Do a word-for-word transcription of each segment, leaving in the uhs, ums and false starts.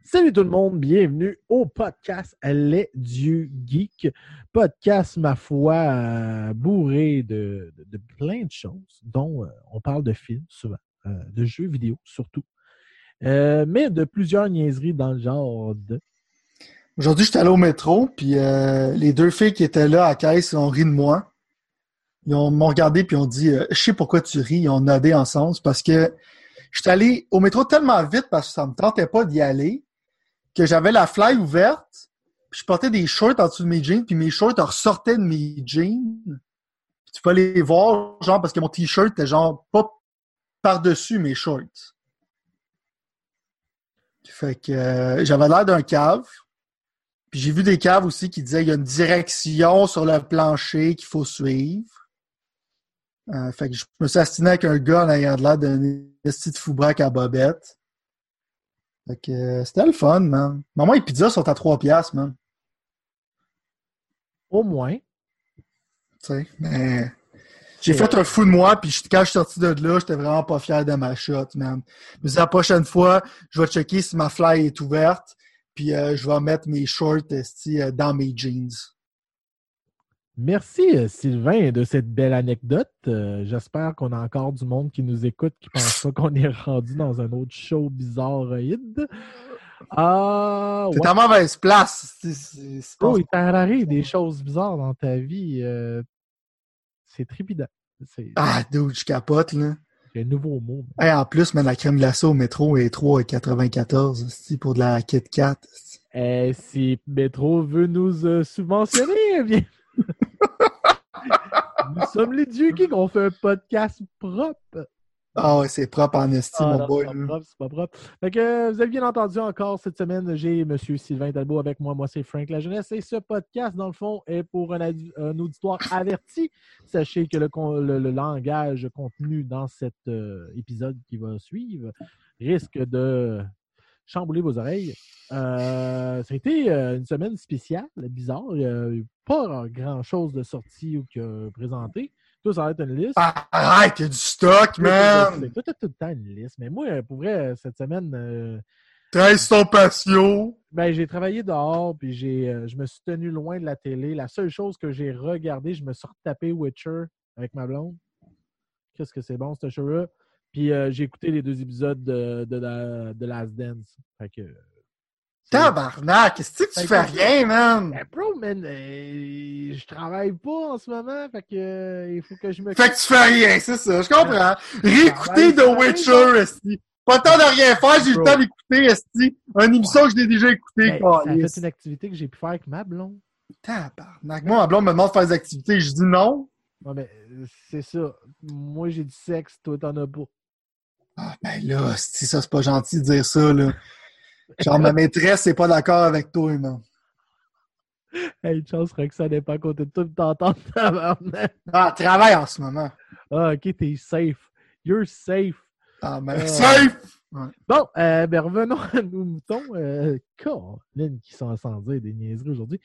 Salut tout le monde, bienvenue au podcast Les Dieux Geeks. Podcast, ma foi, euh, bourré de, de, de plein de choses, dont euh, on parle de films souvent, euh, de jeux vidéo surtout, euh, mais de plusieurs niaiseries dans le genre de... Aujourd'hui, j'étais allé au métro, puis euh, les deux filles qui étaient là à la caisse ont ri de moi. Ils ont- m'ont regardé puis ont dit euh, Je sais pourquoi tu ris. Ils ont nodé ensemble. C'est parce que j'étais allé au métro tellement vite parce que ça me tentait pas d'y aller que j'avais la fly ouverte, puis je portais des shorts en dessous de mes jeans, puis mes shorts ressortaient de mes jeans. Puis tu peux aller voir, genre, parce que mon t-shirt était genre pas par-dessus mes shorts. Fait que euh, j'avais l'air d'un cave. Puis j'ai vu des caves aussi qui disaient qu'il y a une direction sur le plancher qu'il faut suivre. Euh, fait que je me suis astiné avec un gars en ayant de l'air d'un esti de foubraque à bobette. Fait que euh, c'était le fun, man. Maman et pizza sont à trois piastres, man. Au moins. Tu sais, mais j'ai fait un fou de moi, puis je- quand je suis sorti de là, j'étais vraiment pas fier de ma shot, man. Mais la prochaine fois, je vais checker si ma fly est ouverte, puis euh, je vais mettre mes shorts esti, euh, dans mes jeans. Merci euh, Sylvain de cette belle anecdote. Euh, j'espère qu'on a encore du monde qui nous écoute qui pense pas qu'on est rendu dans un autre show bizarroïde. Ah, T'es ouais. à mauvaise place. C'est, c'est, c'est pas- Oh, il t'arrive des choses bizarres dans ta vie. euh, c'est trépidant. C'est Ah, dude, je capote, là. c'est un nouveau mot. Hey, en plus, man, la crème glacée au métro est trois virgule quatre-vingt-quatorze esti, pour de la Kit Kat. esti. Eh, si Métro veut nous euh, subventionner, eh bien, nous sommes les dieux qui ont fait un podcast propre. Ah ouais, c'est propre en esti, Ah mon non, boy. c'est pas là. propre, c'est pas propre. Fait que euh, vous avez bien entendu encore cette semaine, j'ai M. Sylvain Talbot avec moi. Moi, c'est Frank La Jeunesse. Et ce podcast, dans le fond, est pour un, adu- un auditoire averti. Sachez que le, con- le- le langage contenu dans cet euh, épisode qui va suivre risque de chambouler vos oreilles. Euh, ça a été euh, une semaine spéciale, bizarre. Il n'y a eu pas grand-chose de sorti ou que présenté. Toi, ça va être une liste. Ah, arrête, il y a du stock, Toi, toi, je sais. man! Toi, t'as tout le temps une liste. Mais moi, pour vrai, cette semaine, euh, treize ton patio! ben, j'ai travaillé dehors, puis j'ai, euh, je me suis tenu loin de la télé. La seule chose que j'ai regardé, je me suis retapé Witcher avec ma blonde. Qu'est-ce que c'est bon, ce show-là? Puis euh, j'ai écouté les deux épisodes de, de, de, de Last Dance. Fait que. c'est- Tabarnak, qu'est-ce que tu Fait fais que- rien, man? Ben, bro, man, euh, je travaille pas en ce moment, fait que euh, il faut que je me. Fait que tu fais rien, c'est ça, je comprends. Réécouter Travaille, The travaille, Witcher, bon. esti. Pas le temps de rien faire, j'ai eu le Bro. temps d'écouter, esti. Une émission que je l'ai déjà écoutée, Ben, ça a fait câlisse. une activité que j'ai pu faire avec ma blonde. Tabarnak. Moi, ma blonde me demande de faire des activités, je dis non. Ouais, mais euh, c'est ça. Moi, j'ai du sexe, toi, t'en as pas. Ah, ben là, si ça, c'est pas gentil de dire ça, là. Genre, ma maîtresse n'est pas d'accord avec toi, man. Hey, une chance, Roxane n'est pas à côté de toi, pis t'entends tabarnak. Ah, elle travaille en ce moment. Ah, ok, t'es safe. You're safe. Ah, ben, Ah. safe! Ouais. Bon, euh, ben revenons à nos moutons. Euh, Colin, qui sont sans dire des niaiseries aujourd'hui.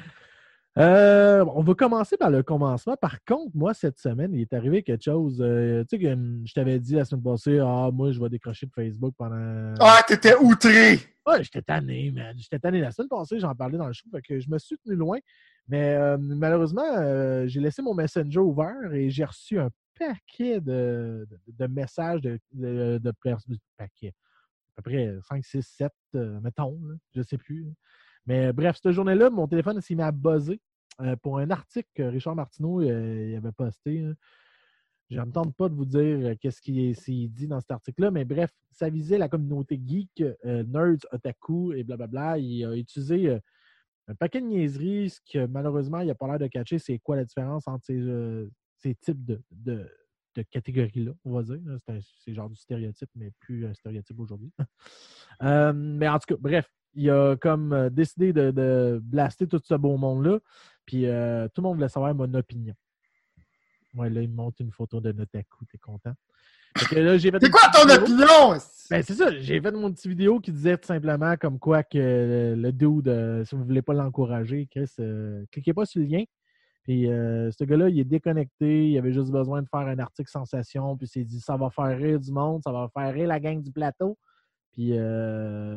Euh, on va commencer par le commencement. Par contre, moi, cette semaine, il est arrivé quelque chose. euh, tu sais, que hum, je t'avais dit la semaine passée, ah, moi, je vais décrocher de Facebook pendant. Ah, t'étais outré! Ouais, j'étais tanné, man. J'étais tanné. La semaine passée, j'en parlais dans le show, fait que je me suis tenu loin. Mais euh, malheureusement, euh, j'ai laissé mon Messenger ouvert et j'ai reçu un paquet de, de, de messages de, de, de personnes. Paquet. À peu près cinq, six, sept, euh, mettons, là, je sais plus. Mais bref, cette journée-là, mon téléphone s'est mis à buzzer euh, pour un article que Richard Martineau euh, il avait posté. Hein. Je ne me tente pas de vous dire euh, qu'est-ce qu'il est- s'il dit dans cet article-là, mais bref, ça visait la communauté geek, euh, nerds, otaku et blablabla. Il a utilisé euh, un paquet de niaiseries, ce que malheureusement, il n'a pas l'air de catcher, c'est quoi la différence entre ces, euh, ces types de, de, de catégories-là, on va dire. C'est, un, c'est genre du stéréotype, mais plus un stéréotype aujourd'hui. Euh, mais en tout cas, bref, il a comme euh, décidé de, de blaster tout ce beau monde-là, puis euh, tout le monde voulait savoir mon opinion. Ouais, là, il me montre une photo de Notaku, t'es content? Fait que là, j'ai fait C'est une quoi petite ton vidéo. opinion? esti? Ben, c'est ça, j'ai fait mon petite vidéo qui disait tout simplement comme quoi que le, le dude, euh, si vous ne voulez pas l'encourager, Chris, euh, cliquez pas sur le lien. Puis euh, ce gars-là, il est déconnecté, il avait juste besoin de faire un article sensation, puis il s'est dit ça va faire rire du monde, ça va faire rire la gang du plateau. Puis euh,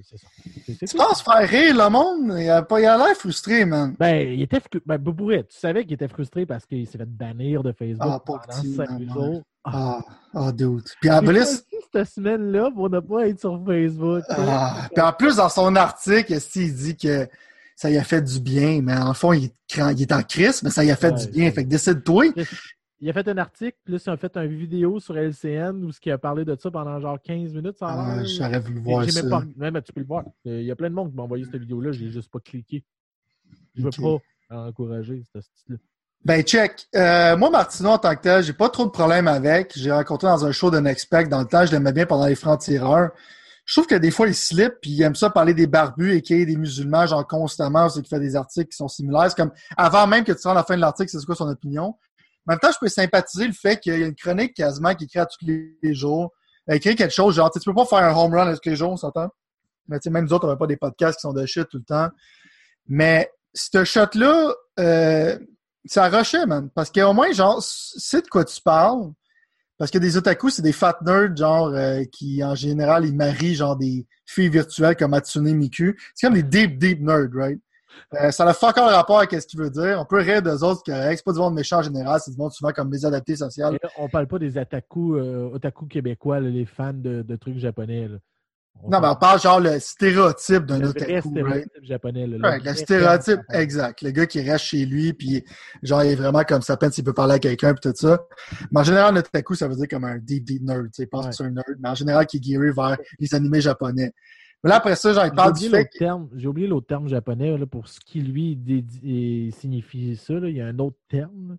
c'est ça. C'est, c'est Tu tout. penses faire rire le monde? Il a, pas, il a l'air frustré, man. Ben, il était fru- ben, pour être, tu savais qu'il était frustré parce qu'il s'est fait bannir de Facebook Ah, pauvre pendant petit, cinq man. jours. Ah. Ah, ah, dude. Puis en J'ai plus, choisi cette semaine-là pour ne pas être sur Facebook. ah, puis en plus, dans son article, esti, il dit que ça lui a fait du bien, mais en fond, il est, cran- il est en crise, mais ça lui a fait Ouais, du bien. c'est- Fait que décide-toi. Il a fait un article, puis là, il a fait une vidéo sur L C N où il a parlé de ça pendant genre quinze minutes. Ça a Ah, l'air, là. j'aurais voulu J'ai, voir j'ai ça. même pas. Même, tu peux le voir. Il y a plein de monde qui m'a envoyé cette vidéo-là. Je l'ai juste pas cliqué. Je veux Ok. pas encourager ce style-là. Ben, check. Euh, moi, Martino, en tant que tel, j'ai pas trop de problème avec. J'ai rencontré dans un show de Nexpect dans le temps. Je l'aimais bien pendant les francs-tireurs. Je trouve que des fois, il slip, puis il aime ça parler des barbus et qu'il y ait des musulmans, genre constamment, c'est qu'il fait des articles qui sont similaires. C'est comme, avant même que tu rends la fin de l'article, c'est quoi son opinion. En même temps, je peux sympathiser le fait qu'il y a une chronique quasiment qui écrit à tous les jours. Elle écrit quelque chose, genre, tu sais, tu peux pas faire un home run à tous les jours, on s'entend? Mais tu sais, même nous autres, on n'a pas des podcasts qui sont de shit tout le temps. Mais, ce shot-là, euh, ça rushait, man. Parce qu'au moins, genre, c'est de quoi tu parles. Parce que des otaku, c'est des fat nerds, genre, euh, qui, en général, ils marient, genre, des filles virtuelles comme Hatsune Miku. C'est comme des deep, deep nerds, right? Euh, ça n'a pas encore rapport avec ce qu'il veut dire. On peut rire d'eux autres, c'est correct. C'est pas du monde méchant en général, c'est du monde souvent comme mésadapté social. Et là, on parle pas des otaku, euh, otaku québécois, là, les fans de, de trucs japonais. Là. On Non, mais on parle genre le stéréotype d'un le vrai otaku, stéréotype right? japonais. Là, le Ouais, le vrai stéréotype, terme. exact. Le gars qui reste chez lui, puis genre, il est vraiment comme ça, peine s'il peut parler à quelqu'un, puis tout ça. Mais en général, un otaku, ça veut dire comme un deep, deep nerd. Tu sais, pense Ouais. que c'est un nerd, mais en général, qui est gearé vers les animés japonais. Mais là, après ça, genre, il J'ai parle du oublié, fait l'autre terme, j'ai oublié l'autre terme japonais là, pour ce qui, lui, dédi- signifie ça. Là. Il y a un autre terme, là,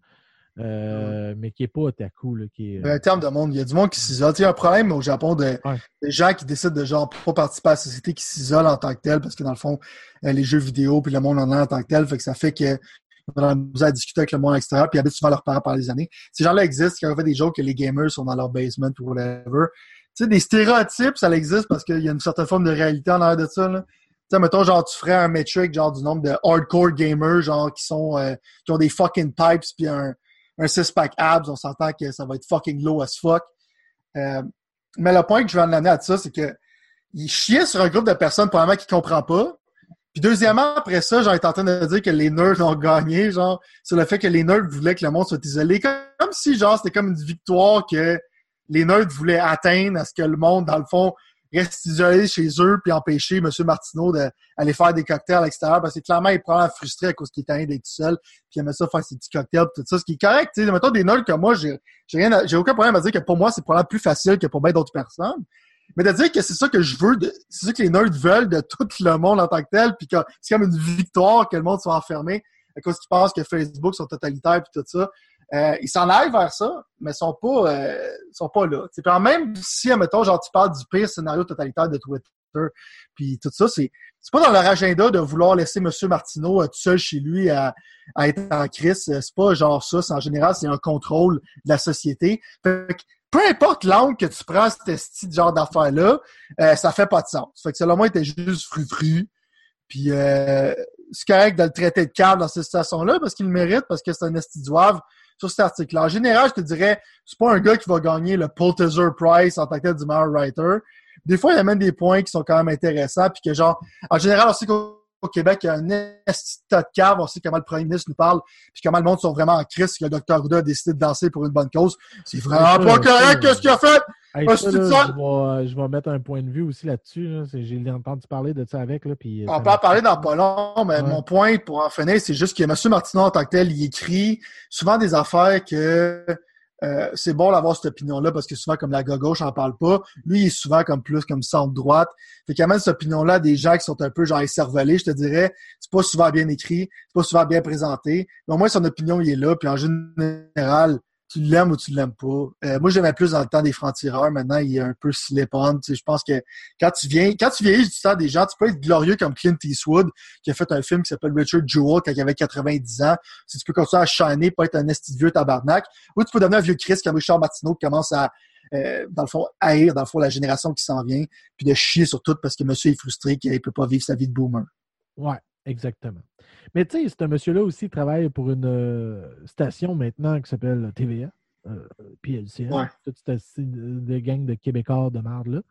euh, mais qui n'est pas otaku. Là, qui est, ben, en termes de monde, il y a du monde qui s'isole. Tu sais, il y a un problème au Japon de, Ouais. des gens qui décident de genre pas participer à la société, qui s'isolent en tant que tel, parce que dans le fond, euh, les jeux vidéo puis le monde en a en tant que tel, fait que ça fait que on a besoin à discuter avec le monde extérieur, puis ils habitent souvent leurs parents par les années. Ces gens-là existent, quand on fait des jokes que les gamers sont dans leur basement ou whatever. Tu sais, des stéréotypes, ça existe parce qu'il y a une certaine forme de réalité en arrière de ça, là. Tu sais, mettons, genre, tu ferais un metric, genre, du nombre de hardcore gamers, genre, qui sont, euh, qui ont des fucking pipes puis un, un six-pack abs, on s'entend que ça va être fucking low as fuck. Euh, mais le point que je veux en amener à ça, c'est que il chiait sur un groupe de personnes, probablement, qui comprend pas. Puis deuxièmement, après ça, genre, il est en train de dire que les nerds ont gagné, genre, sur le fait que les nerds voulaient que le monde soit isolé. Comme, comme si, genre, c'était comme une victoire que les nerds voulaient atteindre à ce que le monde, dans le fond, reste isolé chez eux puis empêcher M. Martineau d'aller faire des cocktails à l'extérieur parce que clairement, il est probablement frustré à cause qu'il est en train d'être tout seul puis il aimait ça faire ses petits cocktails tout ça, ce qui est correct. Tu sais, mettons des nerds comme moi, j'ai j'ai rien à, j'ai aucun problème à dire que pour moi, c'est probablement plus facile que pour bien d'autres personnes. Mais de dire que c'est ça que je veux, de, c'est ça que les nerds veulent de tout le monde en tant que tel, puis que c'est comme une victoire que le monde soit enfermé à cause qu'ils pensent que Facebook sont totalitaires puis tout ça. Euh, ils s'en aillent vers ça, mais ils sont pas, euh, sont pas là. T'sais, puis même si, admettons, genre, tu parles du pire scénario totalitaire de Twitter, puis tout ça, c'est, c'est pas dans leur agenda de vouloir laisser M. Martineau euh, tout seul chez lui à, à être en crise. C'est pas genre ça. C'est, en général, c'est un contrôle de la société. Fait que, peu importe l'angle que tu prends ce petit genre d'affaires-là, euh, ça fait pas de sens. Fait que selon moi, il était juste fru-fru. Puis euh, c'est correct de le traiter de câble dans cette situation-là parce qu'il le mérite, parce que c'est un esti d'ouave sur cet article-là. En général, je te dirais, c'est pas un gars qui va gagner le Pulitzer Prize en tant que tel du meilleur writer. Des fois, il amène des points qui sont quand même intéressants, puis que genre, en général, on sait qu'au Québec, il y a un esti de tas de câble, on sait comment le premier ministre nous parle, puis comment le monde sont vraiment en crise, que le docteur Arruda a décidé de danser pour une bonne cause. C'est vraiment pas correct qu'est-ce qu'il a fait! Hey, Ah, ça, c'est là, ça? je, vais, je vais mettre un point de vue aussi là-dessus. Là. C'est- J'ai entendu parler de ça avec. Là, puis, On ça peut en m'a- parler dans pas long, mais Ouais. mon point pour en finir, c'est juste que M. Martineau, en tant que tel, il écrit souvent des affaires que euh, c'est bon d'avoir cette opinion-là parce que souvent, comme la gauche n'en parle pas, lui, il est souvent comme plus comme centre-droite. Fait qu'il amène cette opinion-là à des gens qui sont un peu genre écervelés, je te dirais. C'est pas souvent bien écrit, c'est pas souvent bien présenté. Mais au moins, son opinion, il est là. Puis en général, tu l'aimes ou tu l'aimes pas. Euh, moi, j'aimais plus dans le temps des francs-tireurs. Maintenant, il est un peu slip-on. Tu sais, je pense que quand tu viens, quand tu vieillis du temps des gens, tu peux être glorieux comme Clint Eastwood, qui a fait un film qui s'appelle Richard Jewell quand il avait quatre-vingt-dix ans. Si tu peux continuer à shiner, pas être un esti de vieux tabarnak. Ou tu peux devenir un vieux Christ comme Richard Martineau qui commence à, euh, dans le fond, haïr, dans le fond, la génération qui s'en vient, puis de chier sur tout parce que monsieur est frustré qu'il ne peut pas vivre sa vie de boomer. Ouais, exactement. Mais tu sais, ce monsieur-là aussi il travaille pour une euh, station maintenant qui s'appelle T V A, euh, puis L C N, Ouais. toute cette de gang de Québécois de marde là.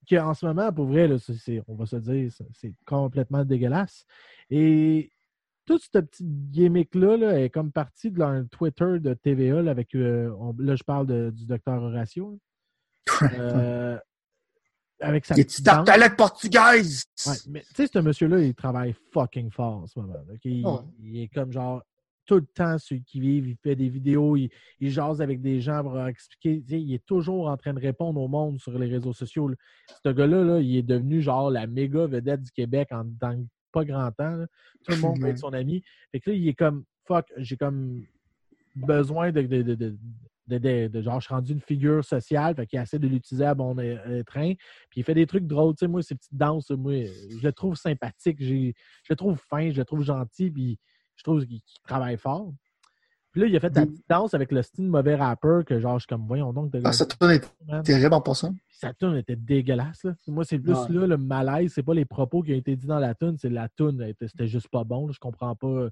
qu'en ce moment, pour vrai, là, c'est, c'est- on va se dire, c'est, c'est complètement dégueulasse. Et toute cette petite gimmick-là là, est comme partie de leur Twitter de T V A, là, avec, euh, on- là, je parle de- du docteur Horatio. Euh, avec sa Les petite petites danse. tartelettes portugaises! Ouais, mais tu sais, ce monsieur-là, il travaille fucking fort en ce moment. Là, ok? Il, Ouais. il est comme genre tout le temps celui qui vive, il fait des vidéos, il, il jase avec des gens pour leur expliquer. Tu sais, il est toujours en train de répondre au monde sur les réseaux sociaux. Là. Ce gars-là, là, il est devenu genre la méga vedette du Québec en dans pas grand temps. Là. Tout le monde veut être son ami. Fait que là, il est comme fuck, j'ai comme besoin de, de, de, de, de, de- de- genre, je suis rendu une figure sociale, fait qu'il essaie de l'utiliser à bon euh, euh, train. Puis il fait des trucs drôles, tu sais, moi, ces petites danses, moi, je le trouve sympathique, j'ai, je le trouve fin, je le trouve gentil, puis je trouve qu'il qu'il travaille fort. Puis là, il a fait la Des- petite danse avec le style mauvais rappeur que genre, je suis comme, voyons donc, de Ah, ça tourne est man. terrible en passant. Puis sa tune était dégueulasse, là. Moi, c'est plus Ouais. là, le malaise, c'est pas les propos qui ont été dit dans la tune, c'est la tune, elle était- c'était juste pas bon, là, je comprends pas.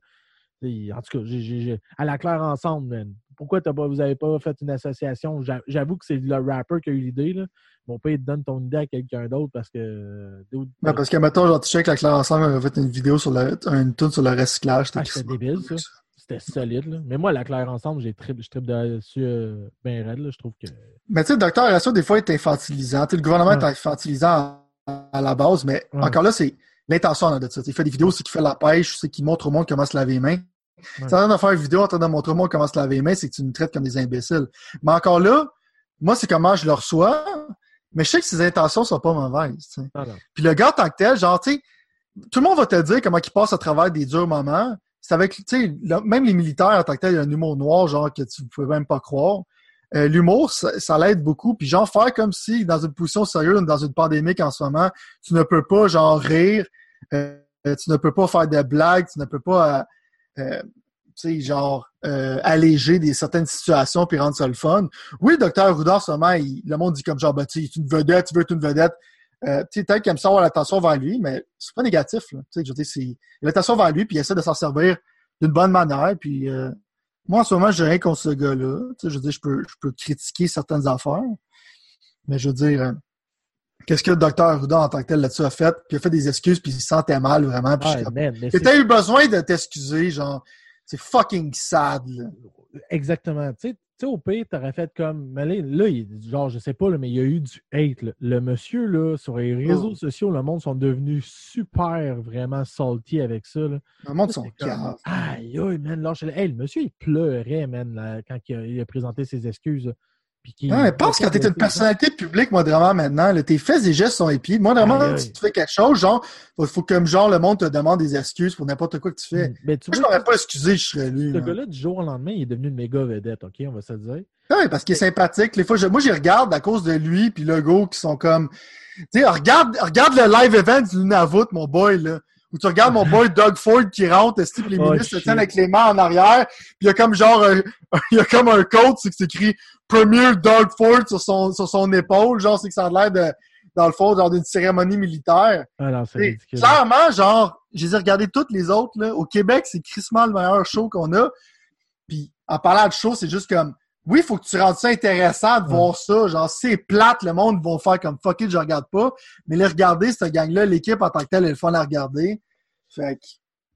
Et en tout cas, j'ai, j'ai, j'ai- à la claire ensemble, man. Pourquoi t'as pas, vous n'avez pas fait une association? J'a- J'avoue que c'est le rapper qui a eu l'idée. Là. Mon père, il te donne ton idée à quelqu'un d'autre parce que. euh, dude, Ouais, parce que, mettons, genre, tu sais que la Claire Ensemble avait fait une vidéo sur le, une tune sur le recyclage. ah, c'était débile, ça. C'était solide. Là. Mais moi, la claire ensemble, j'ai trip, je tripe dessus euh, bien raide. Là. Je trouve que. Mais tu sais, le docteur Horatio, des fois, est infantilisant. Tu sais, le gouvernement Ouais. est infantilisant à, à la base, mais Ouais. encore là, c'est l'intention là, de ça. Il fait des vidéos, c'est qu'il fait la pêche, c'est qu'il montre au monde comment se laver les mains. Ouais. Si tu es en train de faire une vidéo en train de montrer au monde comment se laver les mains, c'est que tu nous traites comme des imbéciles. Mais encore là, moi, c'est comment je le reçois, mais je sais que ses intentions sont pas mauvaises. Tu sais. Ah, non. Puis le gars, en tant que tel, genre, tu sais, tout le monde va te dire comment il passe à travers des durs moments. C'est avec, tu sais, le- même les militaires, en tant que tel, il y a un humour noir, genre, que tu ne pouvais même pas croire. Euh, l'humour, ça, ça l'aide beaucoup. Puis genre, faire comme si, dans une position sérieuse, dans une pandémie en ce moment, tu ne peux pas, genre, rire, euh, tu ne peux pas faire de blagues, tu ne peux pas, euh, euh, tu sais, genre, euh, alléger des certaines situations puis rendre ça le fun. Oui, le docteur Arruda, en ce moment, il- le monde dit comme genre, bah, tu sais, tu es une vedette, tu veux être une vedette. Euh, tu sais, peut-être qu'il aime ça avoir l'attention vers lui, mais c'est pas négatif, là. Tu sais, je veux dire, c'est, il a l'attention vers lui puis il essaie de s'en servir d'une bonne manière. Puis, euh, moi, en ce moment, j'ai rien contre ce gars-là. Tu sais, je veux dire, je peux, je peux critiquer certaines affaires, mais je veux dire, euh, qu'est-ce que le docteur Arruda, en tant que tel, là-dessus a fait? Puis il a fait des excuses, puis il se sentait mal, vraiment. Puis je Ouais, suis comme, man, mais que c'est t'as eu besoin de t'excuser, genre, c'est fucking sad, là. exactement. Tu sais, tu sais, au pire, t'aurais fait comme. Mais là, là, il- genre, je sais pas, là, mais il y a eu du hate. Là. Le monsieur, là, sur les réseaux Oh. sociaux, le monde sont devenus super, vraiment salty avec ça. Là. Le monde Là, sont c'est comme, caves. aïe, aïe, man. lâchez-le. Hey, le monsieur, il pleurait, man, là, quand il a, il a présenté ses excuses. Là. Puis qu'il Ouais, mais pense quand t'es une personnalité publique, moi, vraiment, maintenant, là, tes faits et gestes sont épis. Moi, vraiment, Aïe, aïe. si tu fais quelque chose, genre, faut, faut que, genre, le monde te demande des excuses pour n'importe quoi que tu fais. Mais tu Moi, je vois, m'aurais pas excusé, je serais lui. ce là. gars-là, du jour au lendemain, il est devenu une méga vedette, OK? On va se le dire. Ouais, parce qu'il est sympathique. Les fois, je, moi, j'y regarde à cause de lui puis le gars qui sont comme, tu sais, regarde, regarde le live event du Nunavut, mon boy, là. Où tu regardes mon boy Doug Ford qui rentre, est les Oh, ministres se shit. tiennent avec les mains en arrière, puis il y a comme genre, un- il y a comme un code, c'est que c'est écrit Premier Doug Ford sur son, sur son épaule, genre, c'est que ça a l'air de, dans le fond, genre d'une cérémonie militaire. Ah non, c'est T'sais, ridicule. clairement, genre, je les ai regardés toutes les autres, là. Au Québec, c'est crissement le meilleur show qu'on a. Puis, en parlant de show, c'est juste comme, oui, il faut que tu rendes ça intéressant de Ouais. voir ça. Genre, c'est plate, le monde vont faire comme fuck it, je regarde pas. Mais les regarder, cette gang-là, l'équipe en tant que telle, elle est le fun à regarder. Fait que,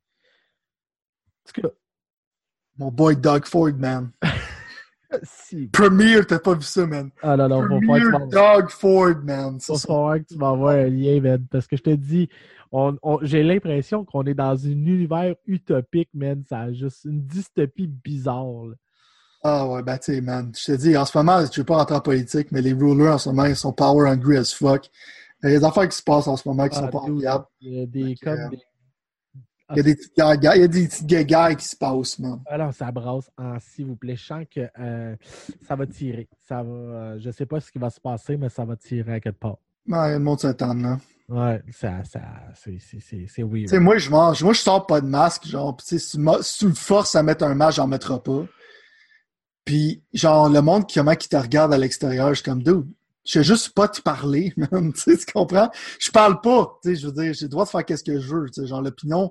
En tout cas, mon boy Doug Ford, man. si. Premier, t'as pas vu ça, man. Ah non, non, va falloir que Premier tu m'en- Doug Ford, man. Ça, va ça- falloir que tu m'envoies un lien, man. Parce que je te dis, on, on- j'ai l'impression qu'on est dans un univers utopique, man. Ça a juste une dystopie bizarre. là. Ah ouais, ben tu sais, man. Je te dis, en ce moment, je veux pas rentrer en politique, mais les rulers, en ce moment, ils sont power hungry as fuck. Il y a des affaires qui se passent en ce moment qui Ah, sont pas dude, enviables. Il y a des Fait que, comme euh, des. Il y a des petites guerres, il y a des petites guerres qui se passent, man. Alors, ça brasse en s'il vous plaît. Je sens que euh, ça va tirer. Ça va, euh, je sais pas ce qui va se passer, mais ça va tirer à quelque part. Ouais, le monde s'attend, là. Ouais, ça, ça, c'est, c'est, c'est, c'est weird. Tu sais, moi, je mange, moi, je sors pas de masque, genre, pis tu sais, si tu me si tu me forces à mettre un masque, j'en mettrai pas. Puis, genre, le monde, comment qui te regarde à l'extérieur, je suis comme, dude, je sais juste pas te parler, man, tu sais, tu comprends? Je parle pas, tu sais, je veux dire, j'ai le droit de faire qu'est-ce que je veux, tu sais, genre, l'opinion,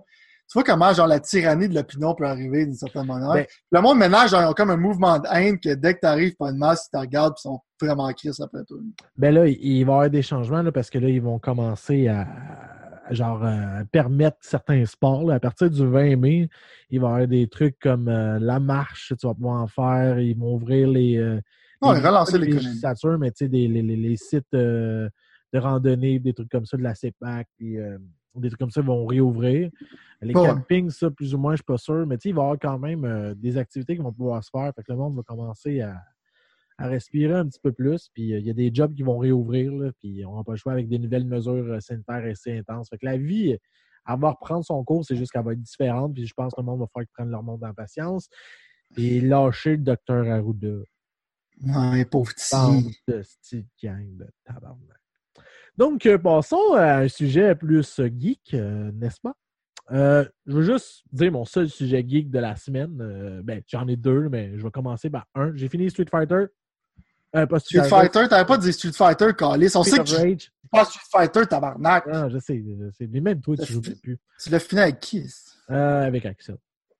tu vois comment, genre, la tyrannie de l'opinion peut arriver d'une certaine manière. Ben, le monde, maintenant, genre, ils ont comme un mouvement de haine que dès que t'arrives pas de masse, ils te regardent, ils sont vraiment crisses après toi. ben là, il il va y avoir des changements, là, parce que là, ils vont commencer à, à, genre, euh, permettre certains sports, là. À partir du vingt mai, il va y avoir des trucs comme euh, la marche, tu vas pouvoir en faire. Ils vont ouvrir les... Euh, Non, les, ils relancer pas les l'économie. législatures, mais tu sais, des, les, les, les sites euh, de randonnée, des trucs comme ça, de la C E P A C, puis, euh, des trucs comme ça vont réouvrir. Les Ouais. campings, ça, plus ou moins, je suis pas sûr, mais tu sais, il va y avoir quand même euh, des activités qui vont pouvoir se faire. Fait que le monde va commencer à, à respirer un petit peu plus. Puis il euh, y a des jobs qui vont réouvrir, là, puis on n'aura pas le choix avec des nouvelles mesures euh, sanitaires assez intenses. Fait que la vie, elle va reprendre son cours, c'est juste qu'elle va être différente. Puis je pense que le monde va falloir qu'ils prennent leur monde en patience. Et lâcher le docteur Arruda. Ouais, pauvre Bande petit. de petite gang de tabarnak. Donc, euh, passons à un sujet plus euh, geek, euh, n'est-ce pas? Euh, je veux juste dire mon seul sujet geek de la semaine. Euh, ben, j'en ai deux, mais je vais commencer par un. J'ai fini Street Fighter. Euh, pas Street Fighter, t'avais pas dit Street Fighter, Calis. On Street sait que of tu Rage. pas Street Fighter, tabarnak. Ah, je sais, je sais. Mais même toi, tu joues même plus. Tu l'as fini avec qui? Euh, avec Axel.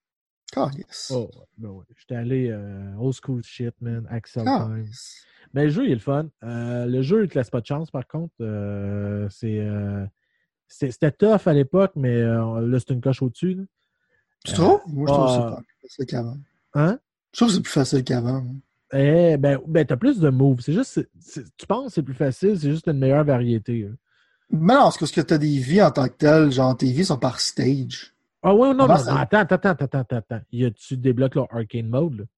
Calis. Oh, ben ouais. J'étais allé euh, old school shit, man. Axel time. Calis. Mais le jeu, il est le fun. Euh, le jeu, il te laisse pas de chance, par contre. Euh, c'est, euh, c'est, c'était tough à l'époque, mais euh, là, c'est une coche au-dessus. Là. Tu Euh, trouves? Moi, je trouve que ah, c'est plus facile qu'avant. Hein? Je trouve que c'est plus facile qu'avant. hein. Eh, ben, ben t'as plus de moves. C'est juste, c'est- c'est- tu penses que c'est plus facile, c'est juste une meilleure variété. Là. Mais non, parce que t'as des vies en tant que telles, genre tes vies sont par stage. Ah ouais, non, Avant, mais ça- non, attends, attends, attends, attends, attends. Y a, tu débloques le arcade mode, là.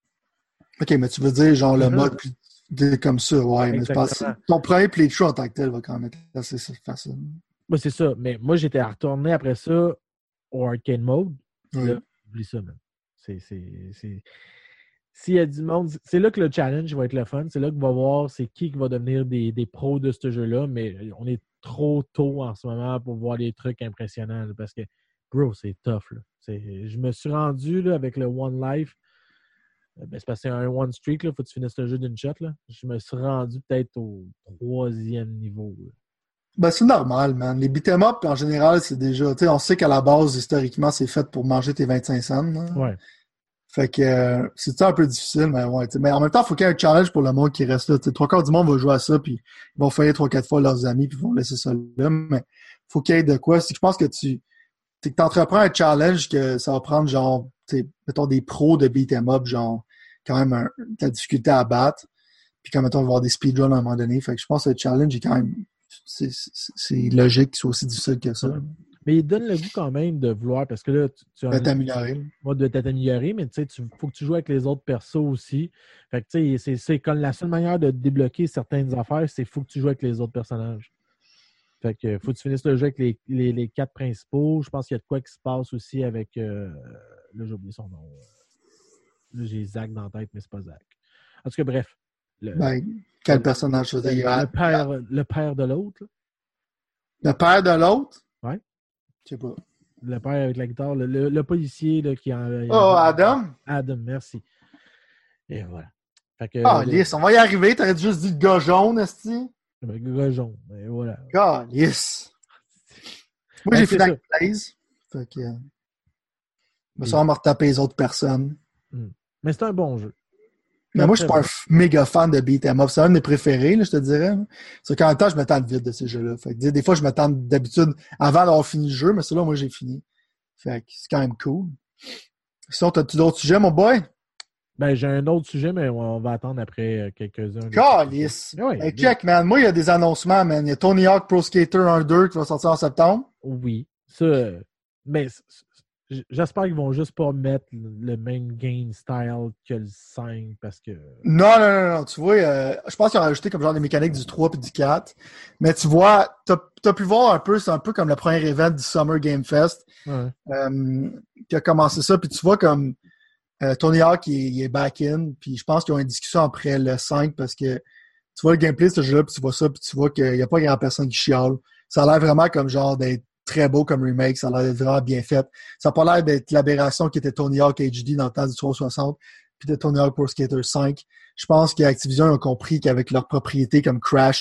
Ok, mais tu veux dire genre le Mhm. mode plus de- comme ça, ouais. Mais je pense que Exactement. ton premier playthrough en tant que tel va quand même être assez facile. Moi, c'est ça. Mais moi, j'étais retourné après ça au arcade mode. Oui. Là, oublie ça, man. C'est, c'est, c'est... S'il y a du monde, c'est là que le challenge va être le fun. C'est là qu'on va voir c'est qui qui va devenir des, des pros de ce jeu-là. Mais on est trop tôt en ce moment pour voir des trucs impressionnants. Là, parce que, bro, c'est tough. Là. C'est, je me suis rendu là, avec le One Life. Ben, c'est parce que c'est un One Streak. Il faut que tu finisses le jeu d'une shot. Là. Je me suis rendu peut-être au troisième niveau. Là. Ben, c'est normal, man. Les beat'em up, en général, c'est déjà, tu sais, on sait qu'à la base, historiquement, c'est fait pour manger tes vingt-cinq cents. là. Ouais. Fait que euh, c'est un peu difficile, mais ouais. t'sais. Mais en même temps, il faut qu'il y ait un challenge pour le monde qui reste là. T'sais, trois quarts du monde va jouer à ça, puis ils vont faire trois, quatre fois leurs amis, puis ils vont laisser ça là. Mais faut qu'il y ait de quoi. C'est que je pense que tu c'est que t'entreprends un challenge que ça va prendre genre, t'sais, mettons des pros de beat'em up, genre quand même un, de la difficulté à battre. Puis quand mettons, on va avoir des speedruns à un moment donné. Fait que je pense que le challenge est quand même. C'est, c'est, c'est logique qu'il soit aussi difficile que ça. Mais il donne le goût quand même de vouloir, parce que là, tu, tu Va t'améliorer. Moi, de t'améliorer, mais tu sais, il faut que tu joues avec les autres persos aussi. Fait que tu sais, c'est, c'est comme la seule manière de débloquer certaines affaires, c'est qu'il faut que tu joues avec les autres personnages. Fait que faut que tu finisses le jeu avec les, les, les quatre principaux. Je pense qu'il y a de quoi qui se passe aussi avec. Euh, là, j'ai oublié son nom. Là, j'ai Zach dans la tête, mais c'est pas Zach. En tout cas, bref. Le, Ben, quel le, personnage je veux le, dire? le père, le père de l'autre. Le père de l'autre? Ouais. Je sais pas. Le père avec la guitare, le, le, le policier là, qui en. Oh, Adam? Adam, merci. Et voilà. Fait que, Ah, lisse, on va y arriver. T'aurais juste dit le gars jaune, esti. Le gars jaune. Et voilà. Ah, lisse. Moi, Ben, j'ai c'est fini avec Blaze. Fait que. euh, Je me suis vraiment retapé les autres personnes. Mm. Mais c'est un bon jeu. Mais moi, je suis pas un f- méga fan de beat'em up. C'est un de mes préférés, là, je te dirais. C'est qu'en même temps, je me tente vite de ces jeux-là. Fait que, des fois, je me tente d'habitude avant d'avoir fini le jeu, mais celui-là, moi, j'ai fini. Fait que c'est quand même cool. Sinon, t'as-tu d'autres sujets, mon boy? Ben, j'ai un autre sujet, mais on va attendre après euh, quelques-uns. Calice! Oui, Hey, check, man. Moi, il y a des annoncements, man. Il y a Tony Hawk Pro Skater un deux qui va sortir en septembre. Oui. Ça, euh, mais c- c- j'espère qu'ils vont juste pas mettre le même game style que le cinq parce que. Non, non, non, non. Tu vois, euh, je pense qu'ils ont rajouté comme genre des mécaniques du trois et du quatre. Mais tu vois, t'as, t'as pu voir un peu, c'est un peu comme le premier event du Summer Game Fest Ouais. euh, qui a commencé ça. Puis tu vois comme euh, Tony Hawk, il, il est back-in. Puis je pense qu'ils ont une discussion après le cinq parce que tu vois le gameplay de ce jeu-là, puis tu vois ça, puis tu vois qu'il n'y a pas grand personne qui chiale. Ça a l'air vraiment comme genre d'être très beau comme remake. Ça a l'air d'être vraiment bien fait. Ça n'a pas l'air d'être l'aberration qui était Tony Hawk H D dans le temps du trois cent soixante puis de Tony Hawk Pro Skater cinq. Je pense qu'Activision a compris qu'avec leurs propriétés comme Crash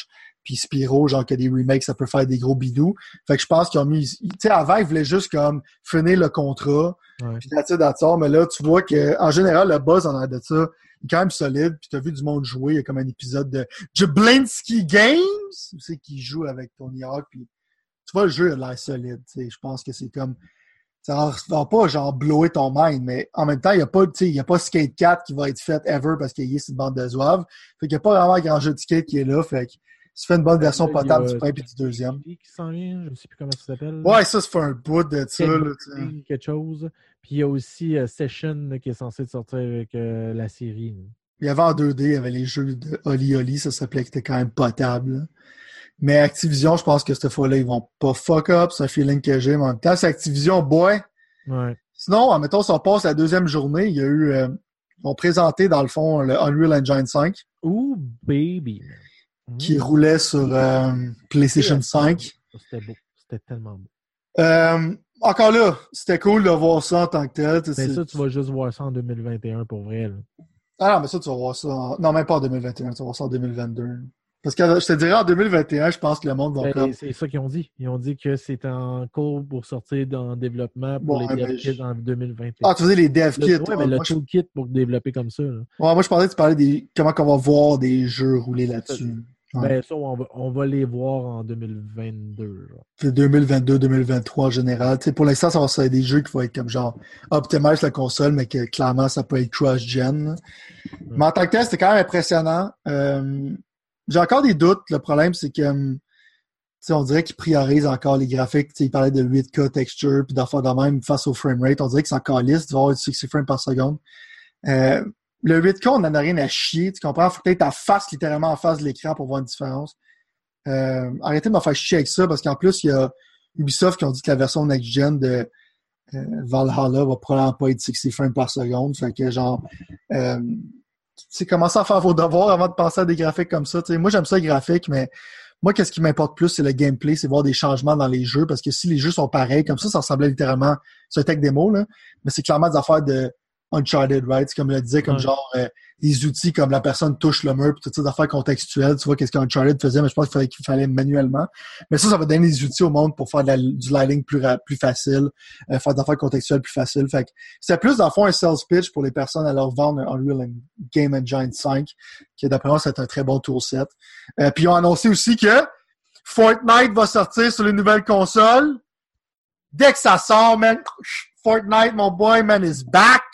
puis Spyro, genre que des remakes, ça peut faire des gros bidous. Fait que je pense qu'ils ont mis... Tu sais, avant, ils voulaient juste comme finir le contrat, Ouais. puis that's it, that's all. Mais là, tu vois que en général, le buzz en arrière de ça est quand même solide, puis t'as vu du monde jouer. Il y a comme un épisode de Jablinski Games, tu sais, qui joue avec Tony Hawk, puis tu vois, le jeu a l'air solide, tu sais. Je pense que c'est comme... Ça va pas, genre, blower ton mind, mais en même temps, il n'y a pas, tu sais, il y a pas Skate quatre qui va être fait ever parce qu'il y a cette bande de zouaves. Fait qu'il n'y a pas vraiment grand jeu de skate qui est là. Fait que tu fais une bonne version Là, potable il y a du premier et du deuxième. qui s'en vient, je ne sais plus comment ça s'appelle. Ouais, ça, ça fait un bout de ça, là, tu sais. Quelque chose. Puis il y a aussi euh, Session là, qui est censé sortir avec euh, la série. Là. Il y avait en deux D, il y avait les jeux de Oli Oli, ça s'appelait, qui était quand même potable, là. Mais Activision, je pense que cette fois-là, ils vont pas fuck up, c'est un feeling que j'ai. Mais en même temps, c'est Activision, boy. Ouais. Sinon, admettons, si on passe à la deuxième journée, il y a eu, euh, ils ont présenté, dans le fond, le Unreal Engine cinq. Ouh, baby. Mmh. Qui roulait sur euh, PlayStation cinq. C'était beau. C'était tellement beau. Euh, encore là, c'était cool de voir ça en tant que tel. Mais c'est... ça, tu vas juste voir ça en deux mille vingt et un pour vrai. Là. Ah non, mais ça, tu vas voir ça en... Non, même pas en deux mille vingt et un, tu vas voir ça en deux mille vingt-deux. Parce que je te dirais, en deux mille vingt et un, je pense que le monde va ben, comme... C'est ça qu'ils ont dit. Ils ont dit que c'est en cours pour sortir en développement pour Bon, les dev je... kits en deux mille vingt et un. Ah, tu veux dire les dev kits? Le, ouais, mais le moi, toolkit je... pour développer comme ça. Là. Ouais, moi, je pensais que tu parlais des... comment on va voir des jeux rouler là-dessus. Ouais. Ben, ça, on va, on va les voir en deux mille vingt-deux. Genre. deux mille vingt-deux deux mille vingt-trois en général. T'sais, pour l'instant, ça va être des jeux qui vont être comme genre optimize la console, mais que clairement, ça peut être cross-gen. Ouais. Mais en tant que tel, c'était quand même impressionnant. Euh, j'ai encore des doutes. Le problème, c'est que on dirait qu'ils priorisent encore les graphiques. Ils parlaient de huit K texture puis d'affaires de même face au framerate. On dirait que c'est encore lisse de voir soixante frames par seconde. Euh, Le huit K, on n'en a rien à chier. Tu comprends? Faut peut-être en face, littéralement en face de l'écran pour voir une différence. Euh, arrêtez de me faire chier avec ça parce qu'en plus, il y a Ubisoft qui ont dit que la version next-gen de euh, Valhalla va probablement pas être soixante frames par seconde. Fait que genre, euh, tu sais, commencez à faire vos devoirs avant de penser à des graphiques comme ça. T'sais, moi, j'aime ça les graphiques, mais moi, qu'est-ce qui m'importe plus, c'est le gameplay, c'est voir des changements dans les jeux parce que si les jeux sont pareils, comme ça, ça ressemblait littéralement sur un tech démo, là, mais c'est clairement des affaires de Uncharted, right? C'est comme je le disais, comme ouais. genre euh, des outils comme la personne touche le mur, puis toutes ces affaires contextuelles. Tu vois qu'est-ce qu'Uncharted faisait, mais je pense qu'il fallait, qu'il fallait manuellement. Mais ça, ça va donner des outils au monde pour faire de la, du lighting plus, plus facile, euh, faire des affaires contextuelles plus faciles. Fait que c'est plus, dans le fond, un sales pitch pour les personnes à leur vendre un Unreal Game Engine cinq, qui, d'après moi, c'est un très bon toolset. Euh, puis ils ont annoncé aussi que Fortnite va sortir sur les nouvelles consoles. Dès que ça sort, man, Fortnite, mon boy, man, is back!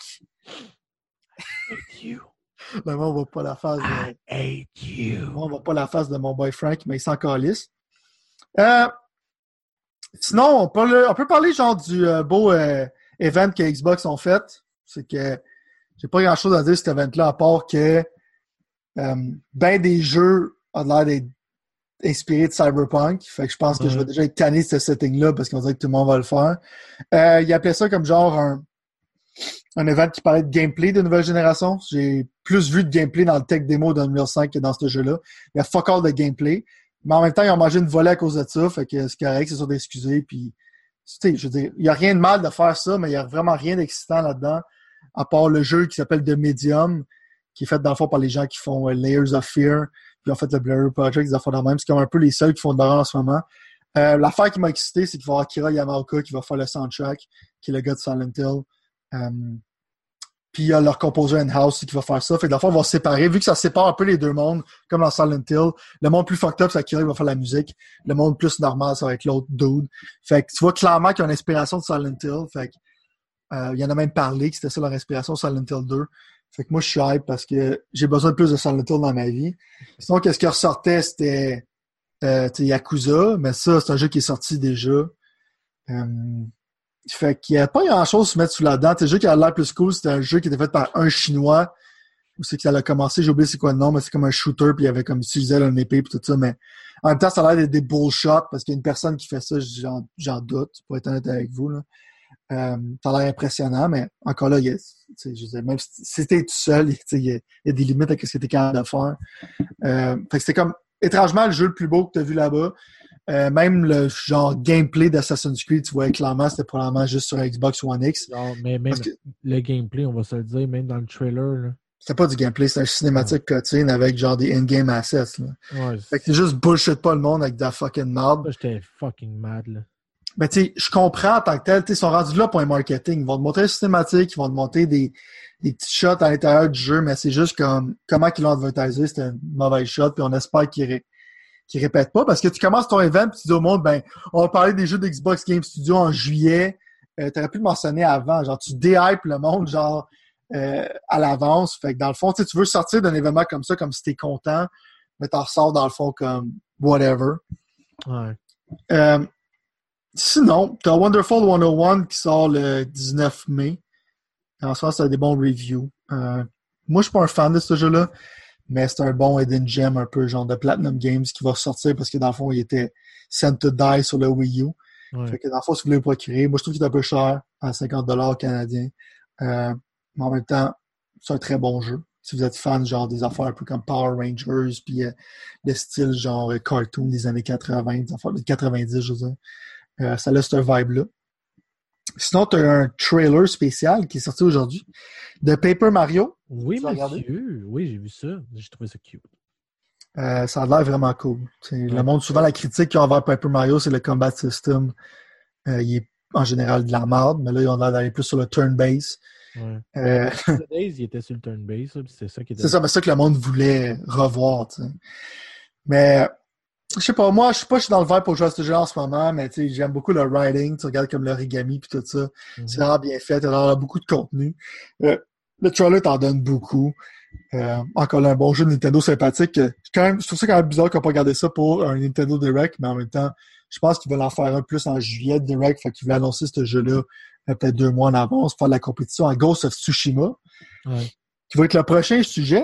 Hate you. Ben, moi, on voit pas la face de... I hate you. Moi, on voit pas la face de mon boy Frank, mais il s'en calisse. Euh, sinon, on peut, le... on peut parler genre du euh, beau euh, event que Xbox ont fait. C'est que j'ai pas grand chose à dire sur cet event-là, à part que euh, ben des jeux ont l'air d'être inspirés de Cyberpunk. Fait que je pense que ouais. je vais déjà être tanné de ce setting-là parce qu'on dirait que tout le monde va le faire. Euh, il appelait ça comme genre un un event qui parlait de gameplay de nouvelle génération. J'ai plus vu de gameplay dans le tech démo d'Unreal cinq que dans ce jeu-là. Il y a fuck all de gameplay. Mais en même temps, ils ont mangé une volée à cause de ça. Fait que c'est correct, c'est sûr d'excuser. Puis, tu sais, je veux dire, il n'y a rien de mal de faire ça, mais il n'y a vraiment rien d'excitant là-dedans. À part le jeu qui s'appelle The Medium, qui est fait dans le fond par les gens qui font uh, Layers of Fear. Puis en fait, le Blur Project, des affaires de même. C'est comme un peu les seuls qui font de l'horreur en ce moment. Euh, l'affaire qui m'a excité, c'est qu'il va y avoir Akira Yamaoka qui va faire le soundtrack, qui est le gars de Silent Hill. Um, puis il y a leur composer in-house qui va faire ça. Fait que la fois, on va se séparer. Vu que ça sépare un peu les deux mondes, comme dans Silent Hill, le monde plus fucked up, c'est Akira qui va faire la musique. Le monde plus normal, ça va être l'autre dude. Fait que tu vois clairement qu'il y a une inspiration de Silent Hill. Fait que euh, il y en a même parlé que c'était ça leur inspiration, Silent Hill deux. Fait que moi, je suis hype parce que j'ai besoin de plus de Silent Hill dans ma vie. Sinon, qu'est-ce qui ressortait, c'était euh, Yakuza. Mais ça, c'est un jeu qui est sorti déjà. Um, Fait qu'il n'y a pas grand-chose à se mettre sous la dent. Le jeu qui a l'air plus cool, c'était un jeu qui était fait par un Chinois. Où c'est que ça a commencé, j'ai oublié c'est quoi le nom, mais c'est comme un shooter, puis il avait comme utilisé une épée et tout ça. Mais en même temps, ça a l'air d'être des bullshots, parce qu'il y a une personne qui fait ça, j'en, j'en doute, pour être honnête avec vous. Là. Euh, ça a l'air impressionnant, mais encore là, il y a, je veux dire, même si t'es tout seul, il y, a, il y a des limites à ce que t'es capable de faire. Euh, fait que c'était comme, étrangement, le jeu le plus beau que t'as vu là-bas. Euh, même le genre gameplay d'Assassin's Creed, tu voyais clairement, c'était probablement juste sur Xbox One X. Non, mais même que... le gameplay, on va se le dire, même dans le trailer, là, C'était pas du gameplay, c'était un cinématique Ouais. cutscene avec genre des in-game assets. Là. Ouais, Fait que c'est juste bullshit pas le monde avec de la fucking merde. ça, j'étais fucking mad, là. Mais tu sais, je comprends en tant que tel, tu sais, ils sont rendus là pour un marketing. Ils vont te montrer le cinématique, ils vont te montrer des, des petits shots à l'intérieur du jeu, mais c'est juste comme comment ils l'ont advertisé, c'était une mauvaise shot, puis on espère qu'ils ré, qu'ils répètent pas. Parce que tu commences ton event, puis tu dis au monde, ben, on va parler des jeux d'Xbox Game Studio en juillet. Euh, t'aurais pu le mentionner avant. Genre, tu déhypes le monde, genre, euh, à l'avance. Fait que dans le fond, tu sais, tu veux sortir d'un événement comme ça, comme si t'es content, mais t'en ressors dans le fond comme whatever. Ouais. Euh, Sinon, t'as Wonderful cent un qui sort le dix-neuf mai. En ce moment, ça a des bons reviews. Euh, moi, je suis pas un fan de ce jeu-là, mais c'est un bon hidden gem, un peu genre de Platinum Games qui va sortir parce que dans le fond, il était sent to die sur le Wii U. Ouais. Fait que dans le fond, si vous voulez le procurer, moi, je trouve qu'il est un peu cher, à cinquante dollars canadiens. Euh, mais en même temps, c'est un très bon jeu. Si vous êtes fan, genre, des affaires un peu comme Power Rangers, puis euh, le style, genre, cartoon des années quatre-vingts, des affaires de quatre-vingt-dix, je veux dire. Euh, ça laisse un vibe-là. Sinon, tu as un trailer spécial qui est sorti aujourd'hui de Paper Mario. Oui, Tu l'as regardé? monsieur. Oui, j'ai vu ça. J'ai trouvé ça cute. Euh, ça a l'air vraiment cool. T'sais, Ouais. Le monde, souvent, la critique qu'ils ont envers Paper Mario, c'est le combat system. Euh, il est en général de la merde, mais là, ils ont l'air d'aller plus sur le turn-base. Ouais. Euh, The Days, il était sur le turn base, là, puis c'est ça qui était. c'est ça, mais c'est ça que le monde voulait revoir. T'sais. Mais je sais pas, moi, je sais pas, je suis dans le vibe pour jouer à ce jeu en ce moment, mais tu sais, j'aime beaucoup le writing, tu regardes comme l'origami puis tout ça. Mm-hmm. C'est vraiment bien fait, il y a beaucoup de contenu. Euh, le trailer t'en donne beaucoup. Euh, encore là, un bon jeu de Nintendo sympathique. Quand même, je trouve ça quand même bizarre qu'on n'ait pas gardé ça pour un Nintendo Direct, mais en même temps, je pense qu'ils veulent en faire un plus en juillet Direct, fait qu'ils voulaient annoncer ce jeu-là euh, peut-être deux mois en avance pour faire de la compétition à Ghost of Tsushima, Ouais. qui va être le prochain sujet.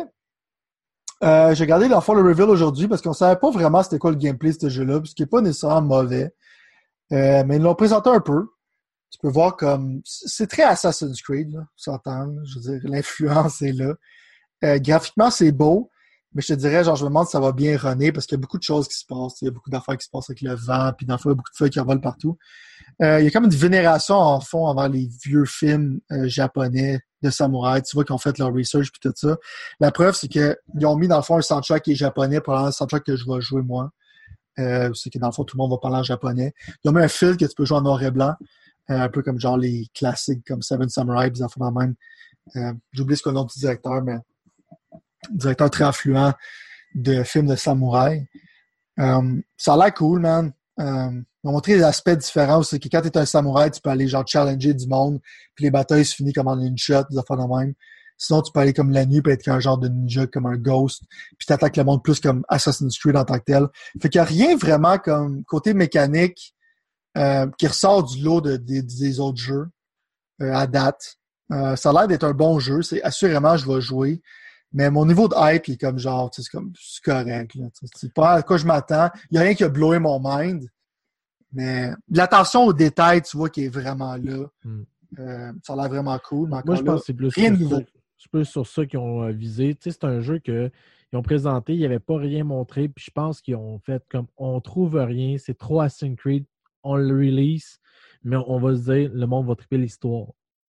Euh, j'ai regardé l'enfant le reveal aujourd'hui parce qu'on savait pas vraiment c'était quoi le gameplay de ce jeu-là, ce qui est pas nécessairement mauvais. Euh, mais ils l'ont présenté un peu. Tu peux voir comme... C'est très Assassin's Creed, là, s'entend. Je veux dire, l'influence est là. Euh, graphiquement, c'est beau, mais je te dirais, genre, je me demande si ça va bien runner parce qu'il y a beaucoup de choses qui se passent. Il y a beaucoup d'affaires qui se passent avec le vent, puis dans le fond, il y a beaucoup de feuilles qui revolent partout. Euh, il y a comme une vénération, en fond, envers les vieux films euh, japonais de samouraï. Tu vois qu'ils ont fait leur research puis tout ça. La preuve, c'est qu'ils ont mis, dans le fond, un soundtrack qui est japonais pour un soundtrack que je vais jouer, moi. Euh, c'est que, dans le fond, tout le monde va parler en japonais. Ils ont mis un fil que tu peux jouer en noir et blanc, euh, un peu comme, genre, les classiques comme Seven Samurai, des affaires dans le même. Euh, J'oublie ce qu'on a du directeur, mais directeur très influent de films de samouraï. Euh, ça a l'air cool, man. Euh, ils ont montré des aspects différents. C'est que quand tu es un samouraï, tu peux aller genre challenger du monde, puis les batailles se finissent comme en une shot, des affaires de même. Sinon, tu peux aller comme la nuit, puis être un genre de ninja, comme un ghost, puis t'attaques le monde plus comme Assassin's Creed en tant que tel. Fait qu'il n'y a rien vraiment comme côté mécanique euh, qui ressort du lot de, de, des autres jeux euh, à date. Euh, ça a l'air d'être un bon jeu. C'est assurément, je vais jouer. Mais mon niveau de hype, il est comme genre, c'est comme c'est correct. Là, c'est pas à quoi je m'attends. Il n'y a rien qui a blowé mon mind. Mais l'attention aux détails, tu vois, qui est vraiment là. Mm. Euh, ça a l'air vraiment cool. Mais Moi, je là, pense que c'est plus rien de sur nouveau. ça, c'est plus sur ça qu'ils ont euh, visé. Tu sais, c'est un jeu qu'ils ont présenté, ils n'avaient pas rien montré. Puis je pense qu'ils ont fait comme on trouve rien, c'est trop Assassin's Creed, on le release, mais on va se dire, le monde va triper l'histoire.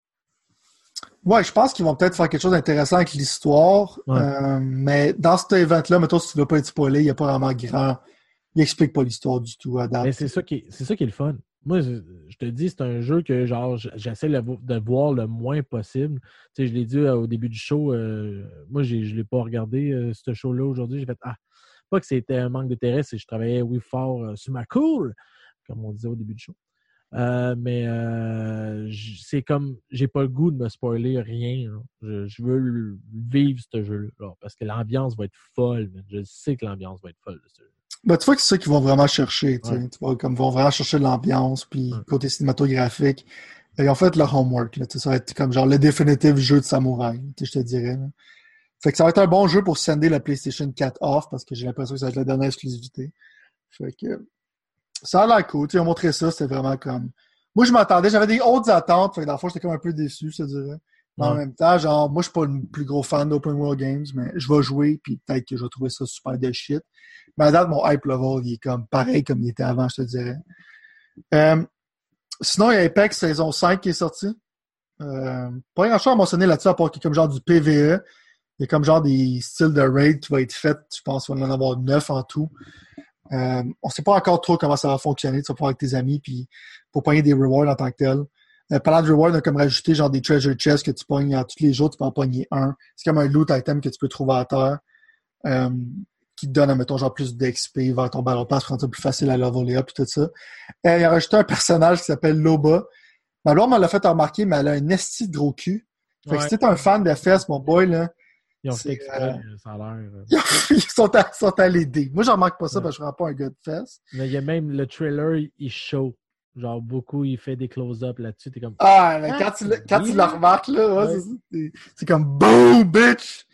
Ouais, je pense qu'ils vont peut-être faire quelque chose d'intéressant avec l'histoire. Ouais. Euh, mais dans cet event-là, mettons, si tu ne veux pas être spoilé, il n'y a pas vraiment grand. Il n'explique pas l'histoire du tout à date. Mais c'est ça qui est, c'est ça qui est le fun. Moi, je, je te dis, c'est un jeu que genre j'essaie de voir le moins possible. Tu sais, je l'ai dit euh, au début du show, euh, moi, j'ai, je ne l'ai pas regardé, euh, ce show-là aujourd'hui. J'ai fait Ah, pas que c'était un manque d'intérêt, c'est que je travaillais oui fort euh, sur ma cool, comme on disait au début du show. Euh, mais euh, c'est comme j'ai pas le goût de me spoiler rien. Je, je veux vivre ce jeu-là là, parce que l'ambiance va être folle. Man. Je sais que l'ambiance va être folle de ce jeu. Ben, tu vois que c'est ça qu'ils vont vraiment chercher. Ouais. Tu vois, comme vont vraiment chercher de l'ambiance, puis ouais. Côté cinématographique. Ils ont fait leur homework. Là, ça va être comme genre le définitif jeu de samouraï, je te dirais. Là. Fait que ça va être un bon jeu pour sender la PlayStation quatre off parce que j'ai l'impression que ça va être la dernière exclusivité. Fait que ça a l'air cool. Ils ont montré ça, c'était vraiment comme... Moi, je m'attendais, j'avais des hautes attentes. Fait que dans le fond, j'étais comme un peu déçu, je te dirais. Mais ouais. En même temps, genre, moi, je suis pas le plus gros fan d'Open World Games, mais je vais jouer, puis peut-être que je vais trouver ça super de shit. Mais à date, mon hype level, il est comme pareil comme il était avant, je te dirais. Euh, sinon, il y a Apex saison cinq qui est sorti. Euh, pas grand-chose à mentionner là-dessus, à part qu'il y a comme genre du P V E. Il y a comme genre des styles de raid qui vont être faits. Je pense qu'il va en avoir neuf en tout. Euh, on sait pas encore trop comment ça va fonctionner. Tu vas pouvoir avec tes amis puis pour pogner des rewards en tant que tel. Euh, parlant de rewards, on a comme rajouté genre des treasure chests que tu pognes à tous les jours. Tu peux en pogner un. C'est comme un loot item que tu peux trouver à terre. Euh, qui te donne, admettons, genre plus d'X P vers ton battle pass pour rendre ça plus facile à leveler up et tout ça. Euh, il a rajouté un personnage qui s'appelle Loba. Ma blonde me l'a fait remarquer, mais elle a un esti de gros cul. Fait que Ouais. si t'es un fan de F S, mon boy, là, Ils ont c'est, fait exprès, euh, ça a l'air. euh. ils sont à, sont à l'aider. Moi, j'en remarque pas ça Ouais. parce que je ne suis pas un gars de fesses. Mais il y a même le trailer, il show. Genre, beaucoup, il fait des close-up là-dessus. T'es comme. Ah, mais Ah, quand tu, le- c'est quand tu le weird. remarques, là, ouais, Ouais. c'est, ça. c'est, c'est comme boom, bitch!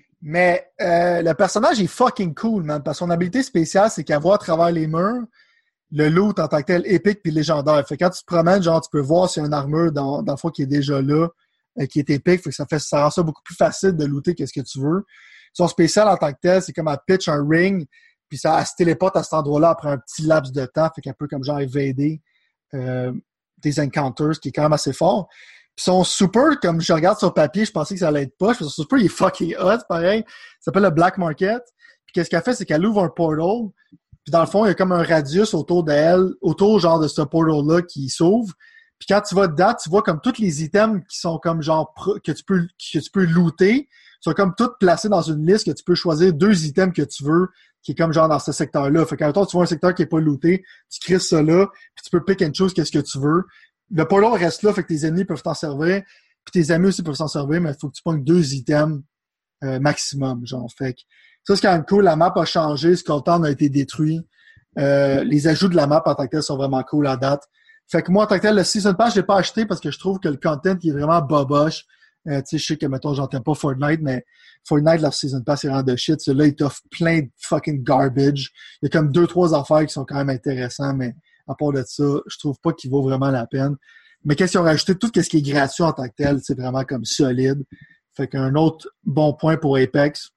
Mais euh, le personnage est fucking cool, man, parce que son habilité spéciale, c'est qu'à voir à travers les murs, le loot en tant que tel épique puis légendaire. Fait que quand tu te promènes, genre, tu peux voir s'il y a une armure dans, dans le fond qui est déjà là, euh, qui est épique. Fait que ça fait ça rend ça beaucoup plus facile de looter qu'est-ce que tu veux. Son spécial en tant que tel, c'est comme elle pitch un ring, puis ça elle se téléporte à cet endroit-là après un petit laps de temps, fait qu'un peu comme genre évader euh, des encounters, ce qui est quand même assez fort. Puis son super, comme je regarde sur papier, je pensais que ça allait être poche, mais son super, il est fucking hot, pareil. Ça s'appelle le Black Market. Puis qu'est-ce qu'elle fait, c'est qu'elle ouvre un portal. Puis dans le fond, il y a comme un radius autour d'elle, autour genre de ce portal-là qui s'ouvre. Puis quand tu vas dedans, tu vois comme tous les items qui sont comme genre que tu peux que tu peux looter, sont comme tous placés dans une liste que tu peux choisir deux items que tu veux, qui est comme genre dans ce secteur-là. Fait qu'à toi, tu vois un secteur qui est pas looté, tu crées ça là, puis tu peux pick and choose qu'est-ce que tu veux. Le portal reste là, fait que tes ennemis peuvent t'en servir, puis tes amis aussi peuvent s'en servir, mais il faut que tu pognes deux items euh, maximum, genre. Fait que ça, c'est quand même cool. La map a changé, Skull Town a été détruit. Euh, les ajouts de la map en tant que tel sont vraiment cool à date. Fait que moi, en tant que tel, le Season Pass, je l'ai pas acheté parce que je trouve que le content il est vraiment boboche. Euh, tu sais, je sais que, mettons, j'entends pas Fortnite, mais Fortnite, leur Season Pass, c'est vraiment de shit. Celui-là, il t'offre plein de fucking garbage. Il y a comme deux, trois affaires qui sont quand même intéressants, mais à part de ça, je trouve pas qu'il vaut vraiment la peine. Mais qu'est-ce qu'ils ont rajouté? Tout ce qui est gratuit en tant que tel, c'est vraiment comme solide. Fait qu'un autre bon point pour Apex.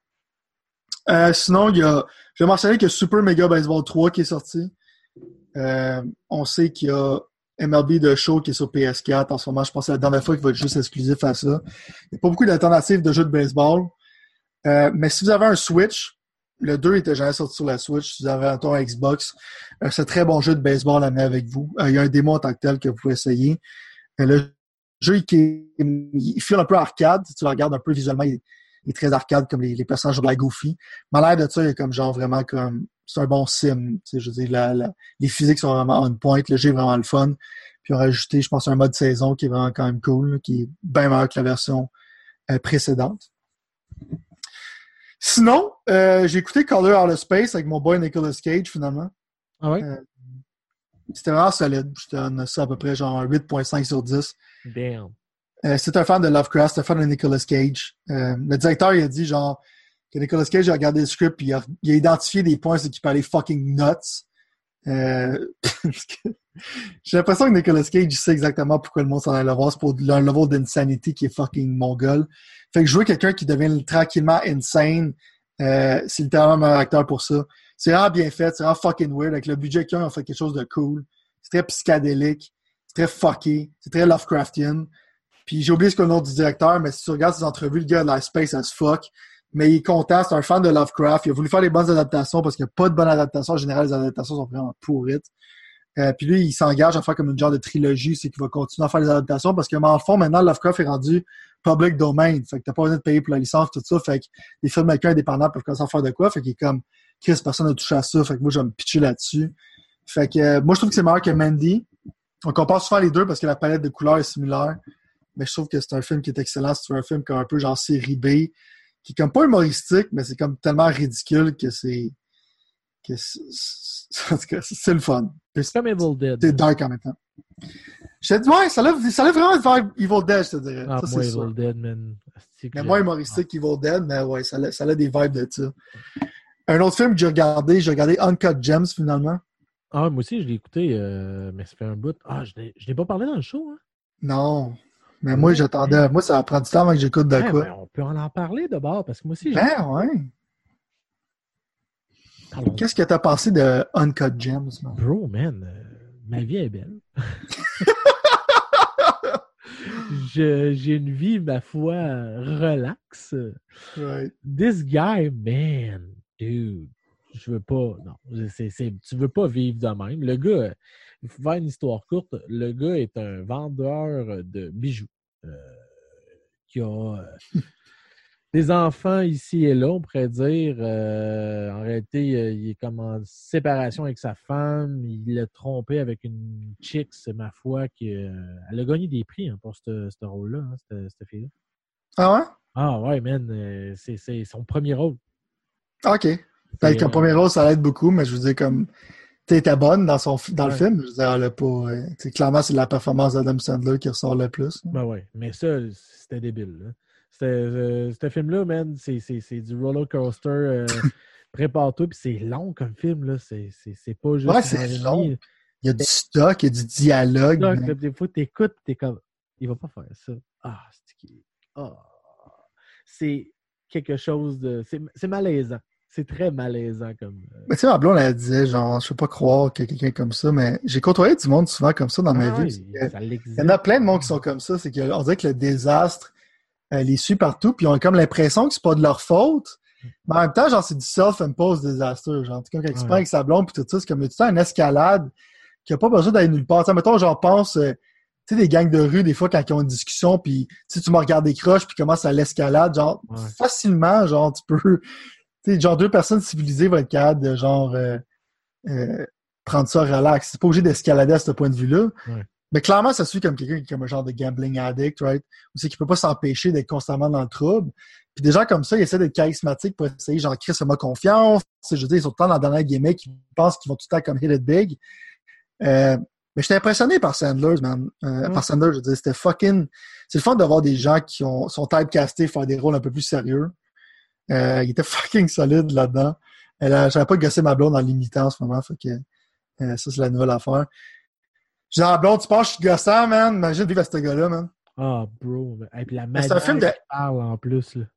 Euh, sinon, il y a, je vais mentionner qu'il y a Super Mega Baseball trois qui est sorti. Euh, on sait qu'il y a M L B The Show qui est sur P S quatre en ce moment. Je pense que c'est la dernière fois qu'il va être juste exclusif à ça. Il n'y a pas beaucoup d'alternatives de jeux de baseball. Euh, mais si vous avez un Switch, le deux était jamais sorti sur la Switch. Si vous avez un ton Xbox, euh, c'est un très bon jeu de baseball à mettre avec vous. Euh, il y a un démo en tant que tel que vous pouvez essayer. Euh, le jeu, il, il file un peu arcade. Si tu le regardes un peu visuellement, il, il est très arcade comme les, les personnages de la Goofy. Mais à l'air de ça, il est comme genre vraiment comme... C'est un bon sim. Tu sais, je veux dire, la, la, les physiques sont vraiment on point. Le jeu est vraiment le fun. Puis on a rajouté, je pense, un mode saison qui est vraiment quand même cool, là, qui est bien meilleur que la version euh, précédente. Sinon, euh, j'ai écouté Color Out of Space avec mon boy Nicolas Cage, finalement. Ah ouais? Euh, c'était vraiment solide. Je te donne ça à peu près genre huit virgule cinq sur dix. Damn. Euh, c'est un fan de Lovecraft, c'est un fan de Nicolas Cage. Euh, le directeur, il a dit genre que Nicolas Cage a regardé le script et il a, il a identifié des points qui parlaient fucking nuts. Euh, j'ai l'impression que Nicolas Cage sait exactement pourquoi le monde s'en allait le voir. C'est pour un level d'insanity qui est fucking mongol. Fait que jouer quelqu'un qui devient tranquillement insane, euh, c'est littéralement un meilleur acteur pour ça. C'est vraiment bien fait, c'est vraiment fucking weird. Avec le budget qu'ils ont, ils ont fait quelque chose de cool. C'est très psychédélique, c'est très fucké, c'est très Lovecraftian. Puis j'ai oublié ce qu'est le nom du directeur, mais si tu regardes ses entrevues, le gars a l'air space as fuck. Mais il est content, c'est un fan de Lovecraft. Il a voulu faire des bonnes adaptations parce qu'il n'y a pas de bonnes adaptations. En général, les adaptations sont vraiment pourrites. Euh, puis lui, il s'engage à faire comme une genre de trilogie, c'est qu'il va continuer à faire des adaptations parce que, en fond, maintenant, Lovecraft est rendu public domain. Fait que t'as pas besoin de payer pour la licence, tout ça. Fait que les filmmakers indépendants peuvent commencer à faire de quoi. Fait qu'il est comme, Chris, personne n'a touché à ça. Fait que moi, je vais me pitcher là-dessus. Fait que, euh, moi, je trouve que c'est meilleur que Mandy. On compare souvent les deux parce que la palette de couleurs est similaire. Mais je trouve que c'est un film qui est excellent. C'est un film comme un peu genre série B, qui est comme pas humoristique, mais c'est comme tellement ridicule que c'est, que c'est, c'est, c'est le fun. C'est comme Evil Dead. C'est dark en même temps. Je te dis, ouais, ça l'a, ça l'a vraiment faire Evil Dead, je te dirais. Ah, ça, moi, c'est Evil sûr. Dead, man. Mais moins humoristique qu'Evil Dead, mais ouais, ça a, ça a des vibes de ça. Un autre film que j'ai regardé, j'ai regardé Uncut Gems, finalement. Ah, moi aussi, je l'ai écouté, euh, mais ça fait un bout. Ah, je l'ai, je l'ai pas parlé dans le show, hein? Non. Mais Ah, moi, ouais. j'attendais. Moi, ça va prendre du temps avant que j'écoute de Ouais, quoi. ben, on peut en, en parler d'abord, parce que moi aussi, j'ai... Ben, ouais. Parlons. Qu'est-ce que t'as pensé de Uncut Gems, man? Bro, man, euh, ma vie est belle. je, j'ai une vie, ma foi, relaxe. Right. This guy, man, dude, je veux pas, non, c'est, c'est, tu veux pas vivre de même. Le gars, il faut faire une histoire courte, le gars est un vendeur de bijoux euh, qui a euh, des enfants ici et là, on pourrait dire. Euh, en réalité, euh, il est comme en séparation avec sa femme. Il l'a trompé avec une chick, c'est ma foi, qui euh, elle a gagné des prix hein, pour ce rôle-là, hein, cette, cette fille-là. Ah ouais? Ah ouais, man, euh, c'est, c'est son premier rôle. OK. Ben, comme euh, premier rôle, ça l'aide beaucoup, mais je veux dire, comme, tu sais, t'es bonne dans, son, dans ouais. le film. Je veux dire, elle a pas. Euh, clairement, c'est la performance d'Adam Sandler qui ressort le plus. Ben ouais, mais ça, c'était débile. Là. C'était, euh, ce film-là, man, c'est, c'est, c'est du roller coaster. Euh, prépare-toi, puis c'est long comme film, là. C'est, c'est, c'est pas juste Ouais, une heure c'est et long. demie. Il y a du stock, il y a du dialogue. Donc, mais... là, des fois, t'écoutes, t'es comme, il va pas faire ça. Ah, c'est qui. Ah. C'est quelque chose de. C'est, c'est malaisant. C'est très malaisant comme. Euh... Mais tu sais, ma blonde, elle disait, genre, je peux pas croire qu'il y a quelqu'un comme ça, mais j'ai côtoyé du monde souvent comme ça dans ma Ah, vie. ouais, ça Il l'existe. y en a plein de monde qui sont comme ça. C'est qu'on dirait que le désastre euh, les suit partout, puis ils ont comme l'impression que c'est pas de leur faute. Mais en même temps, genre, c'est du self-imposed disaster. Genre, comme quand il se prend avec sa blonde, puis tout ça, c'est comme tout le temps une escalade qui a pas besoin d'aller nulle part. T'sais, mettons, j'en pense, euh, tu sais, des gangs de rue, des fois, quand ils ont une discussion, puis tu me regardes des croches, puis commence à l'escalade, genre, ouais. facilement, genre, tu peux. Tu sais, genre, deux personnes civilisées vont être capables de, genre, euh, euh, prendre ça relax. C'est pas obligé d'escalader à ce point de vue-là. Ouais. Mais clairement, ça suit comme quelqu'un qui est comme un genre de gambling addict, right? Ou c'est qu'il peut pas s'empêcher d'être constamment dans le trouble. Puis des gens comme ça, ils essaient d'être charismatiques pour essayer, genre, Chris, fais-moi confiance. Je veux dire, ils sont tout le temps dans la dernière gimmick, qui pensent qu'ils vont tout le temps comme hit it big. Euh, mais j'étais impressionné par Sandler, man. Euh, Ouais. Par Sandler, je veux dire, c'était fucking... C'est le fun d'avoir des gens qui ont, sont typecastés, faire des rôles un peu plus sérieux. Euh, il était fucking solide là-dedans. Euh, J'avais pas gossé ma blonde en l'imitant en ce moment, fait que euh, ça, c'est la nouvelle affaire. J'ai dit, ah, blonde, tu penses que je suis gossant, man? Imagine vivre à ce gars-là, man. Ah, bro. Et puis la Mais c'est manière un film de... qu'il parle en plus, là.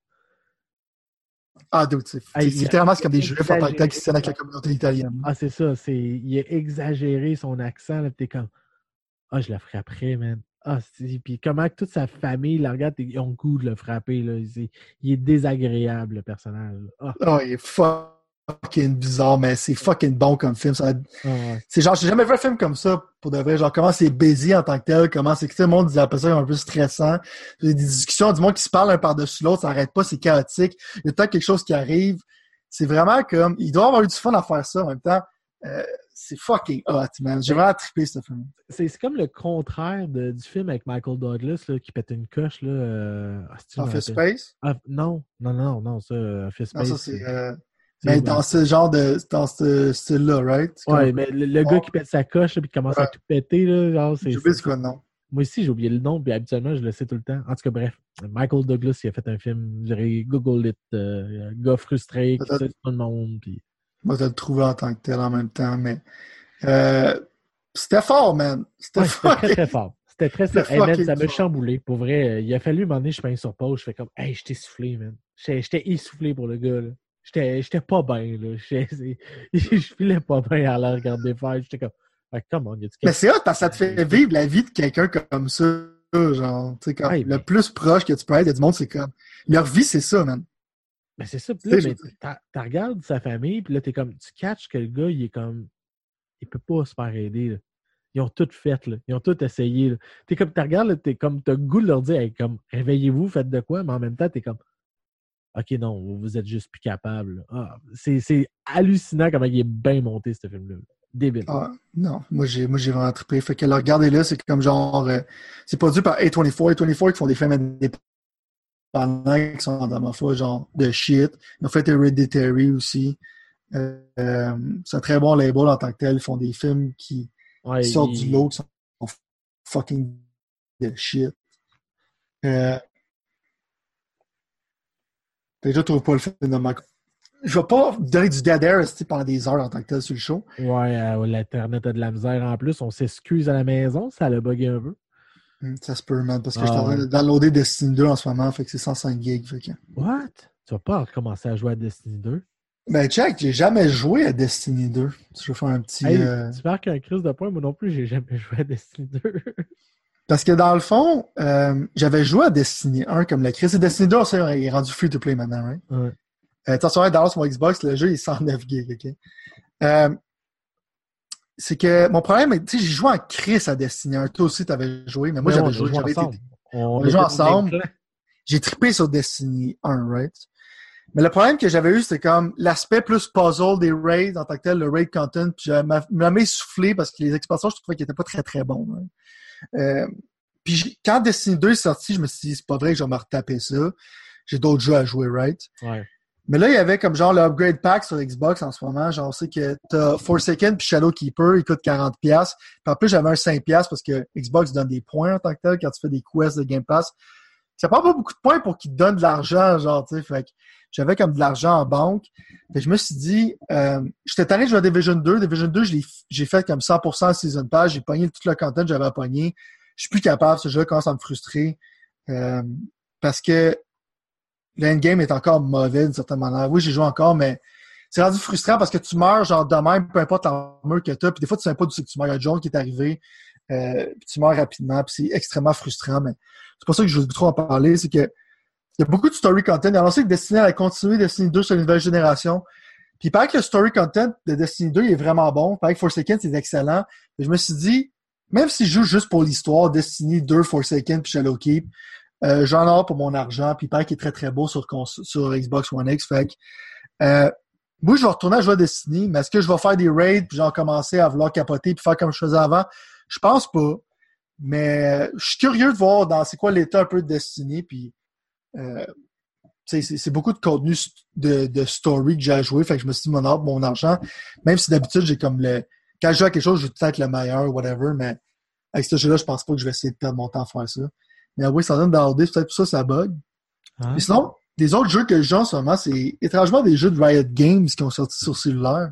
Ah, dude, c'est Hey, c'est littéralement c'est comme des il a juifs en tant que tel qui exagéré. se tiennent avec la communauté italienne. Ah, c'est ça. C'est... Il a exagéré son accent, là. Puis t'es comme, ah, je le frapperais, man. Ah, c'est... Puis comment que toute sa famille la regarde, ils ont le goût de le frapper, là. Il, il est désagréable, le personnage. Ah. Oh, il est fucking bizarre, mais c'est fucking bon comme film. Ça... Ah, ouais. C'est genre, j'ai jamais vu un film comme ça, pour de vrai. Genre, comment c'est baisé en tant que tel, comment c'est que tout le monde dit après ça un peu stressant. Il y a des discussions du monde qui se parlent un par-dessus l'autre, ça n'arrête pas, c'est chaotique. Il y a tout le temps quelque chose qui arrive. C'est vraiment comme, il doit avoir eu du fun à faire ça en même temps. Euh, c'est fucking hot, man. J'ai vraiment trippé ce film. C'est, c'est comme le contraire de, du film avec Michael Douglas là, qui pète une coche. Là, euh... ah, si Office Space? Ah, non, non, non, non, ça, Office Space. Non, ça, c'est... Euh... c'est Mais bon. dans ce genre de... dans ce style-là, right? C'est Ouais, comme... mais le, le gars qui pète sa coche et qui commence ouais. à tout péter, là, genre, c'est... J'ai oublié c'est quoi le nom. Moi aussi, j'ai oublié le nom, puis habituellement, je le sais tout le temps. En tout cas, bref, Michael Douglas, il a fait un film, je dirais, Google It, euh, gars frustré, qui sait tout le monde, puis... Moi, je le trouvais en tant que tel en même temps, mais... Euh, c'était fort, man. C'était, ouais, c'était très, très fort. C'était très, très... Hey, man, ça m'a chamboulé. Pour vrai, il a fallu, un moment donné, je fais un sur pause, je fais comme, hey, j'étais essoufflé, man. J'étais, j'étais essoufflé pour le gars, là. J'étais, j'étais pas bien, là. J'étais, je filais pas bien à la regarder faire. J'étais comme, ah, come on, y a-tu Mais c'est hot parce que ça te fait vivre la vie de quelqu'un comme ça, genre, tu sais, comme, ouais, le mais... plus proche que tu peux être, il y a du monde, c'est comme, leur vie, c'est ça, man. Ben c'est ça. Puis là, mais t'as, t'as regardes sa famille, puis là, t'es comme, tu catches que le gars, il est comme, il peut pas se faire aider, là. Ils ont tout fait, là. Ils ont tout essayé, là. T'es comme, tu regardes, là, t'es comme, t'as le goût de leur dire, hey, comme, réveillez-vous, faites de quoi, mais en même temps, t'es comme, OK, non, vous êtes juste plus capable. Ah, c'est, c'est hallucinant comment il est bien monté, ce film-là. Débile. Ah, non, moi j'ai, moi j'ai vraiment trippé. Fait que là, regardez-le, c'est comme genre, euh, c'est produit par A vingt-quatre. A vingt-quatre qui font des films indépendants qui sont dans ma foi, genre, de shit. Ils ont fait Hereditary aussi. Euh, euh, c'est un très bon label en tant que tel. Ils font des films qui, ouais, qui sortent il... du lot, qui sont fucking de shit. Euh, déjà, tu trouves pas le film de Michael. Je vais pas donner du dead air pendant des heures en tant que tel sur le show. Ouais, euh, l'Internet a de la misère en plus. On s'excuse à la maison, ça l'a bugué un peu. Mm, ça se peut, man, parce que ah, je suis en train ouais. de downloader Destiny deux en ce moment, fait que c'est cent cinq gigs. Fait que... What? Tu vas pas recommencer à jouer à Destiny deux? Ben, check, j'ai jamais joué à Destiny deux. Je vais faire un petit... Hey, euh... tu marques un crise de points, moi non plus, j'ai jamais joué à Destiny deux. Parce que dans le fond, euh, j'avais joué à Destiny un comme le Chris. Et Destiny deux, aussi, il est rendu free-to-play maintenant, right? Ouais. Euh, attention, dans mon Xbox, le jeu est cent neuf gigs, OK? Euh, c'est que mon problème, tu sais, j'ai joué en Chris à Destiny un. Toi aussi, t'avais joué, mais moi, Mais j'avais on a joué. joué J'avais ensemble. été... On, On on a joué était au ensemble. gameplay. J'ai trippé sur Destiny un, right? Mais le problème que j'avais eu, c'est comme l'aspect plus puzzle des raids en tant que tel, le raid content, puis j'avais m'a essoufflé parce que les expansions, je trouvais qu'ils étaient pas très très bons. Right? Euh, puis quand Destiny deux est sorti, je me suis dit, c'est pas vrai que je vais me retaper ça. J'ai d'autres jeux à jouer, right? Ouais. Mais là, il y avait comme genre le upgrade pack sur Xbox en ce moment. Genre, on sait que t'as Forsaken puis Shadowkeeper, il coûte quarante dollars. Puis en plus, j'avais un cinq dollars parce que Xbox donne des points en tant que tel quand tu fais des quests de Game Pass. Ça prend pas beaucoup de points pour qu'ils te donnent de l'argent, genre, tu sais. Fait que j'avais comme de l'argent en banque. Fait que je me suis dit, euh, j'étais tanné de jouer à Division deux. Division deux, je l'ai, j'ai fait comme cent pour cent Season Pass. J'ai pogné tout le content que j'avais à pogner. Je suis plus capable. Ce jeu-là commence à me frustrer. Euh, parce que l'endgame est encore mauvais d'une certaine manière. Oui, j'ai joué encore, mais c'est rendu frustrant parce que tu meurs genre de même, peu importe l'armure que tu as. Puis des fois, tu sais pas d'où c'est que tu meurs. Il y a John qui est arrivé, euh, puis tu meurs rapidement. Puis c'est extrêmement frustrant. Mais c'est pas ça que je veux trop en parler. C'est que il y a beaucoup de story content. Il y a annoncé que Destiny allait continuer Destiny deux sur une nouvelle génération. Puis il paraît que le story content de Destiny deux est vraiment bon. Il paraît que Forsaken, c'est excellent. Et je me suis dit, même si je joue juste pour l'histoire, Destiny deux, Forsaken puis Shadowkeep, Euh, j'en ai pour mon argent, puis il paraît qu'il est très très beau sur, sur Xbox One X. Fait que, euh, moi, je vais retourner à jouer à Destiny, mais est-ce que je vais faire des raids, puis genre commencer à vouloir capoter, puis faire comme je faisais avant? Je pense pas. Mais je suis curieux de voir dans c'est quoi l'état un peu de Destiny, puis euh, c'est, c'est beaucoup de contenu de, de story que j'ai à jouer, fait que je me suis dit mon, mon argent, même si d'habitude j'ai comme le. Quand je joue à quelque chose, je veux peut-être le meilleur, whatever, mais avec ce jeu-là, je pense pas que je vais essayer de perdre mon temps à faire ça. Mais oui, ça donne downloader, peut-être pour ça, ça bug. Hein? Mais sinon, des autres jeux que je joue en ce moment, c'est étrangement des jeux de Riot Games qui ont sorti sur cellulaire.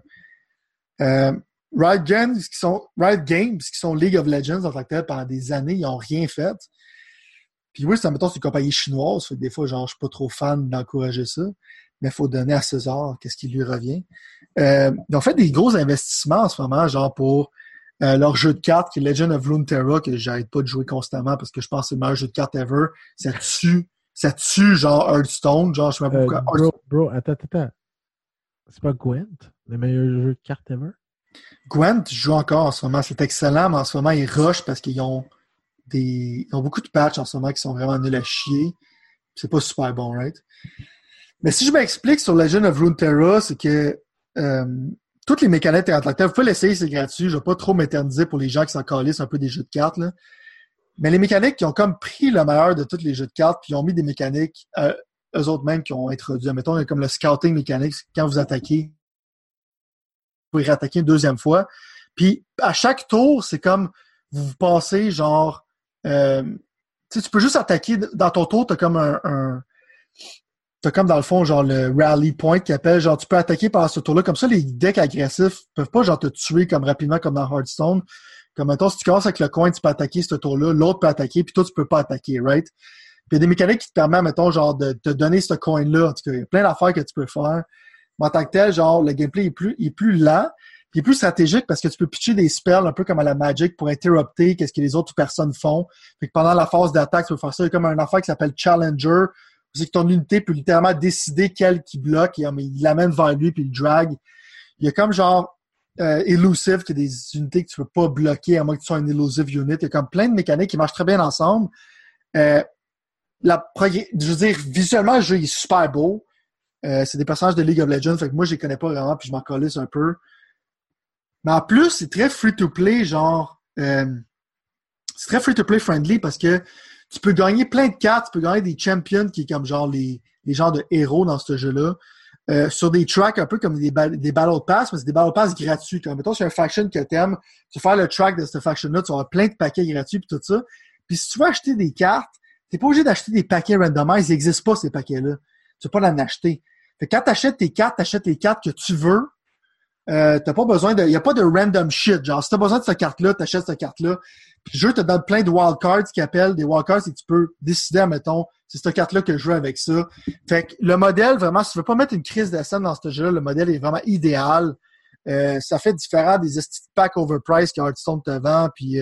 Euh, Riot Games, qui sont Riot Games, qui sont League of Legends en tant que tel, pendant des années, ils n'ont rien fait. Puis oui, ça mettons, c'est une compagnie chinoise, fait que des fois, genre, je suis pas trop fan d'encourager ça, mais il faut donner à César qu'est-ce qui lui revient. Euh, ils ont fait des gros investissements en ce moment, genre pour Euh, leur jeu de cartes, qui est Legend of Runeterra, que j'arrête pas de jouer constamment parce que je pense que c'est le meilleur jeu de cartes ever. Ça tue, ça tue genre Hearthstone, genre je sais pas euh, pourquoi. Bro, bro, attends, attends. C'est pas Gwent, le meilleur jeu de cartes ever? Gwent, je joue encore en ce moment, c'est excellent, mais en ce moment, ils rushent parce qu'ils ont des. Ils ont beaucoup de patchs en ce moment qui sont vraiment nuls à chier. C'est pas super bon, right? Mais si je m'explique sur Legend of Runeterra, c'est que euh, toutes les mécaniques interactives, vous pouvez l'essayer, c'est gratuit. Je vais pas trop m'éterniser pour les gens qui s'en calissent un peu des jeux de cartes, là. Mais les mécaniques qui ont comme pris le meilleur de tous les jeux de cartes, puis ils ont mis des mécaniques, euh, eux autres mêmes qui ont introduit. Mettons, il y a comme le scouting mécanique, quand vous attaquez, vous pouvez réattaquer une deuxième fois. Puis à chaque tour, c'est comme vous vous passez genre euh, tu sais, tu peux juste attaquer dans ton tour, t'as comme un, un t'as comme dans le fond, genre le rally point qui appelle, genre tu peux attaquer par ce tour-là. Comme ça, les decks agressifs peuvent pas genre te tuer comme rapidement comme dans Hearthstone. Comme mettons, si tu commences avec le coin, tu peux attaquer ce tour-là, l'autre peut attaquer, puis toi, tu peux pas attaquer, right? Puis il y a des mécaniques qui te permettent, mettons, genre, de te donner ce coin-là. En tout cas, il y a plein d'affaires que tu peux faire. Mais en tant que tel, genre, le gameplay est plus, il est plus lent, puis il est plus stratégique parce que tu peux pitcher des spells un peu comme à la Magic pour interrupter qu'est-ce que les autres personnes font. Fait que pendant la phase d'attaque, tu peux faire ça. Il y a comme un affaire qui s'appelle Challenger. C'est que ton unité peut littéralement décider quel qui bloque et il l'amène vers lui puis il le drag. Il y a comme genre euh, Elusive, qui est des unités que tu peux pas bloquer à moins que tu sois un Elusive unit. Il y a comme plein de mécaniques qui marchent très bien ensemble. Euh, la progr- je veux dire, visuellement, le jeu est super beau. Euh, c'est des personnages de League of Legends, fait que moi, je les connais pas vraiment puis je m'en calisse un peu. Mais en plus, c'est très free-to-play, genre... Euh, c'est très free-to-play friendly parce que tu peux gagner plein de cartes, tu peux gagner des champions qui est comme genre les, les genres de héros dans ce jeu-là. Euh, sur des tracks un peu comme des, ba- des Battle Pass, mais c'est des Battle Pass gratuits. Comme mettons, c'est un faction que t'aimes, tu vas faire le track de cette faction-là, tu vas avoir plein de paquets gratuits puis tout ça. Puis si tu veux acheter des cartes, t'es pas obligé d'acheter des paquets randomized, ils n'existent pas ces paquets-là. Tu peux pas en acheter. Fait que quand t'achètes tes cartes, t'achètes les cartes que tu veux. Euh, t'as pas besoin de. Il n'y a pas de random shit. Genre, si t'as besoin de cette carte-là, t'achètes cette carte-là. Puis le jeu te donne plein de wildcards qui appellent des wildcards et tu peux décider, mettons, c'est cette carte-là que je joue avec ça. Fait que le modèle, vraiment, si tu veux pas mettre une crise de scène dans ce jeu-là, le modèle est vraiment idéal. Euh, ça fait différent des packs overpriced que Hearthstone te vend, puis euh,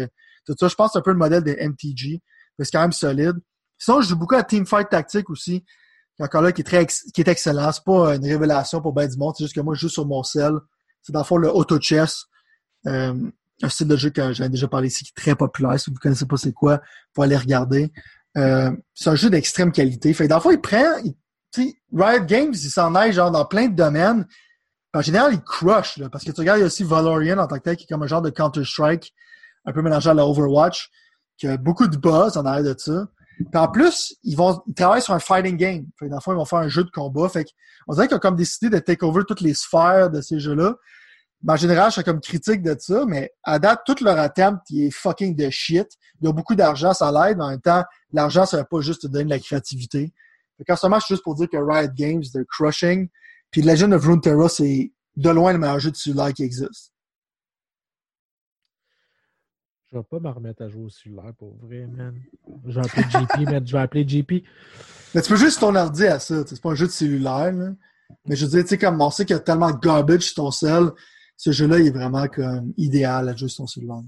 Tout ça, je pense que c'est un peu le modèle des M T G. Mais c'est quand même solide. Sinon, je joue beaucoup à Teamfight Tactique aussi. Encore là, qui est très ex- qui est excellent. C'est pas une révélation pour ben du monde. C'est juste que moi, je joue sur mon cell. C'est dans le fond le auto-chess. Euh, un style de jeu que j'avais déjà parlé ici qui est très populaire. Si vous ne connaissez pas c'est quoi, faut aller regarder. Euh, c'est un jeu d'extrême qualité. Fait que dans le fond, il prend, il, Riot Games, il s'en aille genre dans plein de domaines. En général, il crush, là, parce que tu regardes, il y a aussi Valorant en tant que tel, qui est comme un genre de Counter-Strike, un peu mélangé à la Overwatch, qui a beaucoup de buzz en arrière de ça. Puis en plus, ils vont, ils travaillent sur un fighting game. Fait que dans le fond, ils vont faire un jeu de combat. Fait qu'on dirait qu'ils ont comme décidé de take over toutes les sphères de ces jeux-là. Mais en général, je suis comme critique de ça, mais à date, tout leur attempt, il est fucking de shit. Il y a beaucoup d'argent, ça l'aide, mais en même temps, l'argent, ça va pas juste te donner de la créativité. Fait qu'en ce moment, c'est juste pour dire que Riot Games, they're crushing. Puis Legend of Runeterra, c'est de loin le meilleur jeu de cellulaire qui existe. Je vais pas me remettre à jouer au cellulaire pour vrai, man. Je vais appeler J P, man. Je vais appeler J P. Mais tu peux juste ton ordi à ça. C'est pas un jeu de cellulaire, là. Mais je veux dire, tu sais, comme on sait qu'il y a tellement de garbage sur ton cell, ce jeu-là, il est vraiment comme idéal à jouer sur ton cellulaire.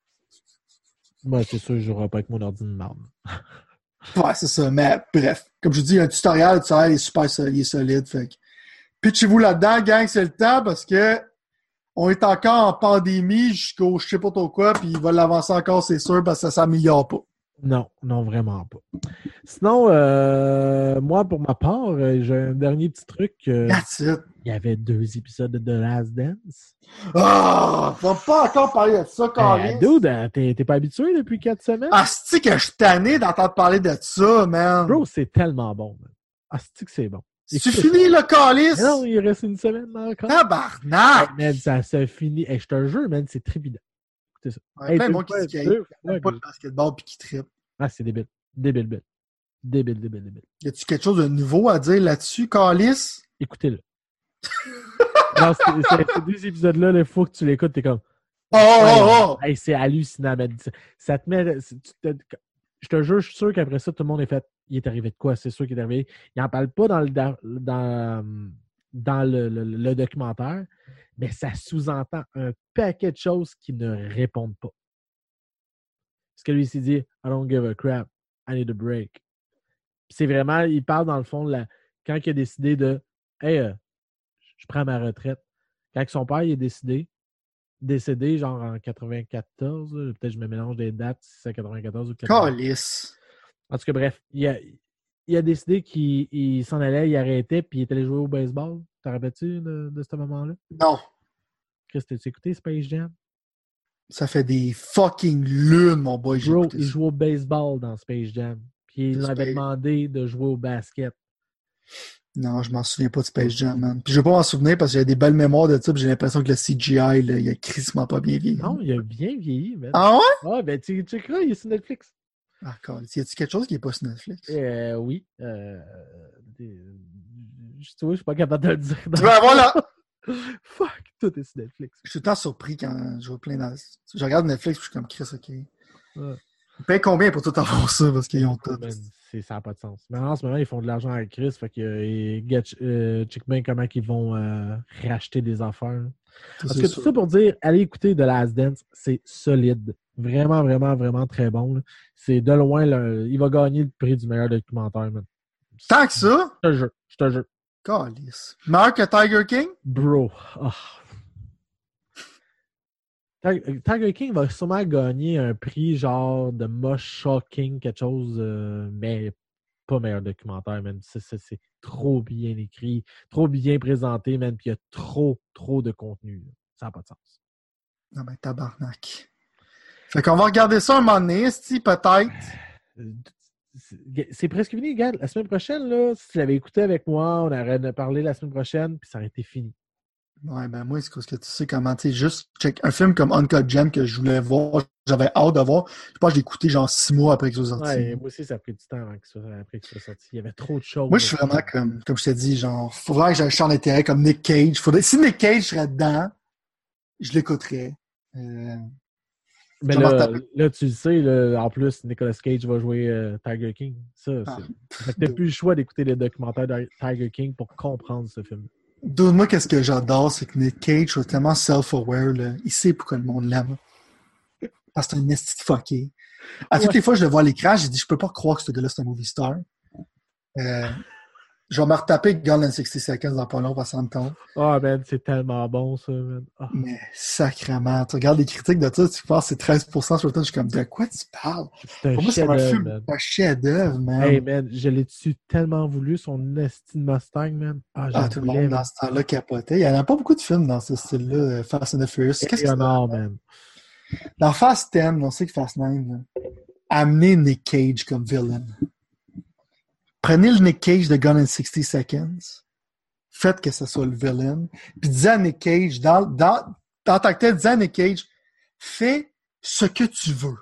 Moi, c'est sûr, je jouerai pas avec mon ordi de marde. Ouais, c'est ça. Mais bref, comme je vous dis, il y a un tutoriel, le tutoriel est super solide, il est solide. Fait que pitchez-vous là-dedans, gang, c'est le temps, parce que on est encore en pandémie jusqu'au je sais pas trop quoi, puis il va l'avancer encore, c'est sûr, parce que ça s'améliore pas. Non, non, vraiment pas. Sinon, euh, moi, pour ma part, euh, j'ai un dernier petit truc. Euh, That's it. Il y avait deux épisodes de The Last Dance. Ah! Oh, on va pas encore parler de ça, Carlis. Euh, dude, euh, t'es, t'es pas habitué depuis quatre semaines? Ah, c'est que je suis tanné d'entendre parler de ça, man. Bro, c'est tellement bon, man. Ah, c'est que c'est bon. Tu finis le Carlis? Non, il reste une semaine encore. Tabarnak! Hey, man, ça se finit. Hey, je te jure, man, c'est trépidant. Écoutez ça. Ouais, Hey, plein de deux monde qui fois, se caille, deux qui aime fois, pas le basketball pis qui trippe. Ah, c'est débile. Débile, débile. Débile, débile, débile. Y a-tu quelque chose de nouveau à dire là-dessus, Carlis? Écoutez-le. Non, c'est, c'est, ces deux épisodes-là, il faut que tu l'écoutes, t'es comme. Oh, oh, oh! Hey, c'est hallucinant, man. Ça, ça te met. Tu te, je te jure, je suis sûr qu'après ça, tout le monde est fait. Il est arrivé de quoi? C'est sûr qu'il est arrivé. Il n'en parle pas dans le, dans, dans le, le, le documentaire, mais ça sous-entend un paquet de choses qui ne répondent pas. Parce que lui, il s'est dit, I don't give a crap. I need a break. Puis c'est vraiment, il parle dans le fond, de la, quand il a décidé de, hey, euh, je prends ma retraite. Quand son père il est décidé, décédé, genre en quatre-vingt-quatorze, là, peut-être que je me mélange des dates, si c'est quatre-vingt-quatorze ou quatre-vingt-quatorze. Carlis! En tout cas, bref, il a, il a décidé qu'il il s'en allait, il arrêtait, puis il est allé jouer au baseball. T'en rappelles-tu de, de ce moment-là? Non. Chris, t'as-tu écouté Space Jam? Ça fait des fucking lunes, mon boy. J'ai Bro, écouté il ça. joue au baseball dans Space Jam. Puis il Space- m'avait demandé de jouer au basket. Non, je m'en souviens pas de Space Jam, man. Puis je vais pas m'en souvenir parce que j'ai des belles mémoires de ça, puis j'ai l'impression que le C G I, là, il a crissement pas bien vieilli. Non, il a bien vieilli, man. Ah ouais? Ah, ben tu checkeras, il est sur Netflix. Ah, Carlis. Y a-tu quelque chose qui est pas sur Netflix? Euh, oui. Euh, des- je, tu vois, je suis pas capable de le dire. Tu vas avoir là! Fuck, tout est sur Netflix. Je suis tout le temps surpris quand je vois plein de... Je regarde Netflix, puis je suis comme Chris, ok. Ouais. Ils payent combien pour tout avoir ça? Parce qu'ils ont tout. Man, c'est, ça n'a pas de sens. Mais en ce moment, ils font de l'argent avec Chris. Fait que euh, get- euh, check bien comment ils vont euh, racheter des affaires. Ça, Parce c'est que sûr. tout ça pour dire, allez écouter The Last Dance, c'est solide. Vraiment, vraiment, vraiment très bon. Là. C'est de loin, le, il va gagner le prix du meilleur documentaire. Man. Tant que ça? Je te jure, je te jure. Calice. Meilleur que Tiger King? Bro. Oh. Tiger Tiger King va sûrement gagner un prix genre de Most Shocking, quelque chose, euh, mais pas meilleur documentaire, man. C'est, c'est, c'est trop bien écrit, trop bien présenté, man. Puis il y a trop, trop de contenu. Là. Ça n'a pas de sens. Non, mais tabarnak. Fait qu'on va regarder ça un moment donné, si peut-être. C'est, c'est presque fini, regarde. La semaine prochaine, là, si tu l'avais écouté avec moi, on aurait de parler la semaine prochaine, puis ça aurait été fini. Ouais, ben moi, c'est parce que tu sais comment, tu sais, juste check un film comme Uncut Gem que je voulais voir, j'avais hâte de voir. Je pense que je l'ai écouté genre six mois après qu'il soit sorti. Ouais, moi aussi, ça a pris du temps avant qu'il soit, après qu'il soit sorti. Il y avait trop de choses. Moi, je suis vraiment comme, comme je t'ai dit, genre, faudrait que j'aille un champ d'intérêt comme Nick Cage. Faudrait, si Nick Cage serait dedans, je l'écouterais. Euh, Mais je vais là, m'en retaper. là, tu le sais, là, en plus, Nicolas Cage va jouer euh, Tiger King. Ça, Ah. c'est... Fait que t'as plus le choix d'écouter les documentaires de Tiger King pour comprendre ce film. Donne-moi, qu'est-ce que j'adore, c'est que Nick Cage est tellement self-aware, là. Il sait pourquoi le monde l'aime. Parce que c'est un esti de fucké. À toutes Ouais. les fois que je le vois à l'écran, j'ai dit, je peux pas croire que ce gars-là, c'est un movie star. Euh, je vais me retaper Gone in sixty Seconds dans pas long, parce que ça me tombe. Ah, man, c'est tellement bon, ça, man. Ah, Mais sacrément, tu regardes les critiques de ça, tu penses que c'est treize pour cent sur le temps, je suis comme, de quoi tu parles? c'est un Pour moi, c'est un chef-d'œuvre, film, man. un chef-d'œuvre, man. Hey, man, je l'ai dessus tellement voulu, son esti de Mustang, man. Ah, je Ah, le tout le voulais, monde man. dans ce temps-là capotait. Il y en a pas beaucoup de films dans ce style-là, euh, Fast and the Furious. Qu'est-ce que c'est? Léonard, man. Dans Fast dix, on sait que Fast neuf, là, amenez Nick Cage comme villain. Prenez le Nick Cage de Gone in sixty Seconds. Faites que ce soit le villain. Puis dis à Nick Cage, dans, dans, dans ta tête, dis à Nick Cage, fais ce que tu veux.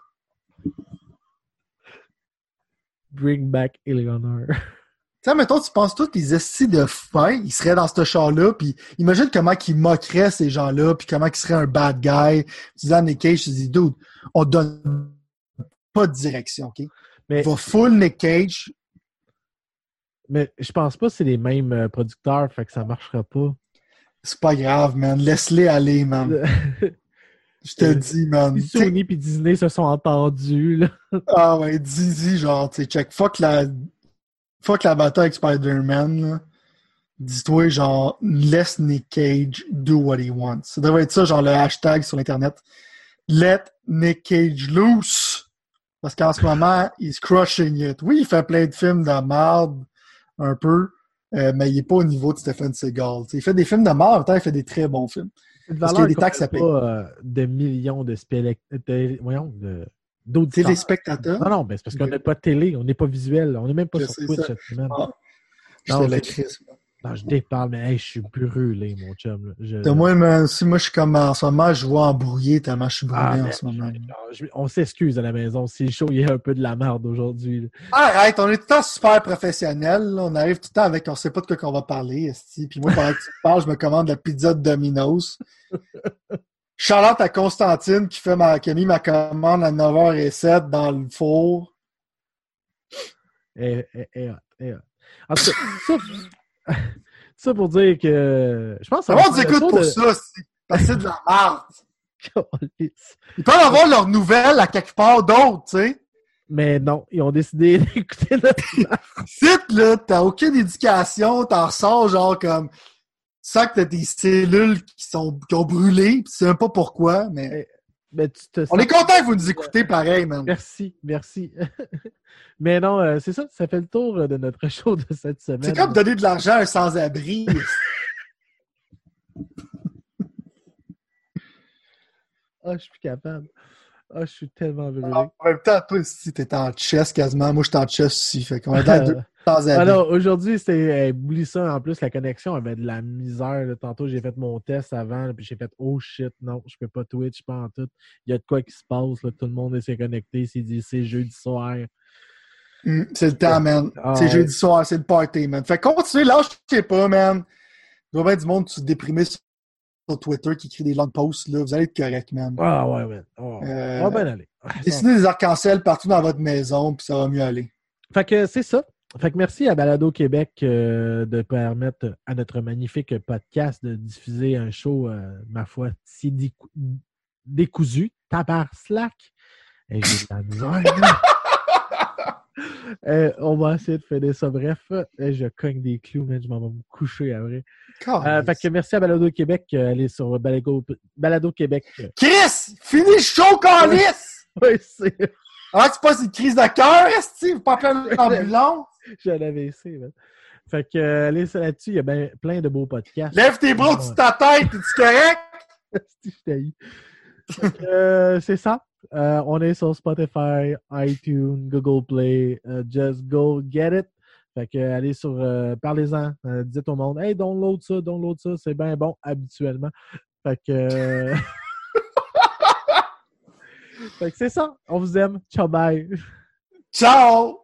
Bring back Eleanor. Tu sais, mettons, tu penses tous les estis de fin, ils seraient dans ce char-là, puis imagine comment ils moqueraient ces gens-là, puis comment ils seraient un bad guy. Tu dis à Nick Cage, tu dis, dude, on donne pas de direction, OK? Mais, Va full Nick Cage. mais je pense pas que c'est les mêmes euh, producteurs, fait que ça marchera pas. C'est pas grave, man. Laisse-les aller, man. Je te Euh, dis, man. Si Sony et Disney se sont entendus, là. Ah ouais, dis, dis, genre, tu sais, check, fuck la, fuck la bataille avec Spider-Man, là. Dis-toi, genre, laisse Nick Cage do what he wants. Ça devrait être ça, genre, le hashtag sur Internet. Let Nick Cage loose. Parce qu'en ce moment, he's crushing it. Oui, il fait plein de films de merde, un peu, euh, mais il est pas au niveau de Stephen Seagal. T'sais, il fait des films de merde, il fait des très bons films. C'est de Parce qu'il y a valeur des qu'on taxes a à payer. pas euh, de millions de, spélec... de... Voyons, de... d'auditeurs. Téléspectateurs? Non, non, mais c'est parce qu'on Ok. n'a pas de télé, on n'est pas visuel, on n'est même pas Je sur sais Twitch ça. cette semaine. Ah, je Non, te la c'est- crise. non, je déparle, mais hey, je suis brûlé, mon chum. là. Je... De moi, man, si moi je suis comme en ce moment, je vois embrouillé tellement je suis brûlé Ah, en man, ce moment. je- je- on s'excuse à la maison si le show il y a un peu de la merde aujourd'hui. là. Arrête, on est tout le temps super professionnels. Là. On arrive tout le temps avec on sait pas de quoi qu'on va parler. Esti. Puis moi, pendant que tu parles, je me commande la pizza de Domino's. Charlotte à Constantine qui, fait ma, qui a mis ma commande à neuf heures zéro sept dans le four. Eh, eh, eh, eh, eh. En tout cas, ça, ça pour dire que je pense que ça va Comment on faire le écoute tour pour de- ça? C'est parce que c'est de la merde. Câlisse. Ils peuvent avoir leurs nouvelles à quelque part d'autre, tu sais. Mais non, ils ont décidé d'écouter notre Site, là, t'as aucune éducation, t'en ressors genre comme ça que t'as des cellules qui sont qui ont brûlé, pis tu sais même pas pourquoi, mais Mais tu te on sens- est content que vous nous écoutez pareil, man. Merci, merci. Mais non, euh, c'est ça, ça fait le tour euh, de notre show de cette semaine. C'est comme donner de l'argent à un sans-abri. Ah, je suis plus capable. Ah, je suis tellement brûlé. En même temps, toi aussi, t'es en chess quasiment. Moi, je suis en chess aussi. Fait qu'on est dans deux sans-abri. Alors, aujourd'hui, c'était. Hey, oublie ça. En plus, la connexion avait de la misère. là. Tantôt, j'ai fait mon test avant, là, puis j'ai fait oh shit, non, je peux pas Twitch, pas en tout. Il y a de quoi qui se passe. Là, tout le monde s'est connecté. C'est dit c'est jeudi soir. Mm, c'est le temps, man. Ah, c'est ouais. jeudi soir, c'est le party, man. Fait continuez, lâchez pas, man. Il doit y avoir du monde qui se déprimé sur sur Twitter qui écrit des long posts, là. Vous allez être correct, man. Ah ouais, man. Oh, Euh, on va bien aller. Ah, ça- Dessinez des arcs-en-ciel partout dans votre maison, puis ça va mieux aller. Fait que c'est ça. Fait que merci à Balado Québec euh, de permettre à notre magnifique podcast de diffuser un show, euh, ma foi, si décou- décousu. Tabar slack. Et j'ai de la misère. là. Euh, on va essayer de finir ça. Bref, euh, je cogne des clous, mais je m'en vais me coucher après. Euh, fait que merci à Balado Québec. Euh, allez sur Balado, Balado Québec. Chris! Finis le show, Carlis! Oui, c'est. Ah, tu passes une crise de cœur, est-ce que pas plein d'ambulance? J'ai un A V C, man. Fait que, euh, allez ça là-dessus. Il y a ben, plein de beaux podcasts. Lève tes bras au-dessus de ta tête, es-tu correct? Je t'ai eu. Fait que, euh, c'est ça. Euh, on est sur Spotify, iTunes, Google Play. euh, just go get it. Fait que, euh, allez sur. euh, parlez-en. euh, dites au monde, hey, download ça, download ça. C'est bien bon, habituellement. Fait que. euh, fait que c'est ça. On vous aime. Ciao, bye. Ciao!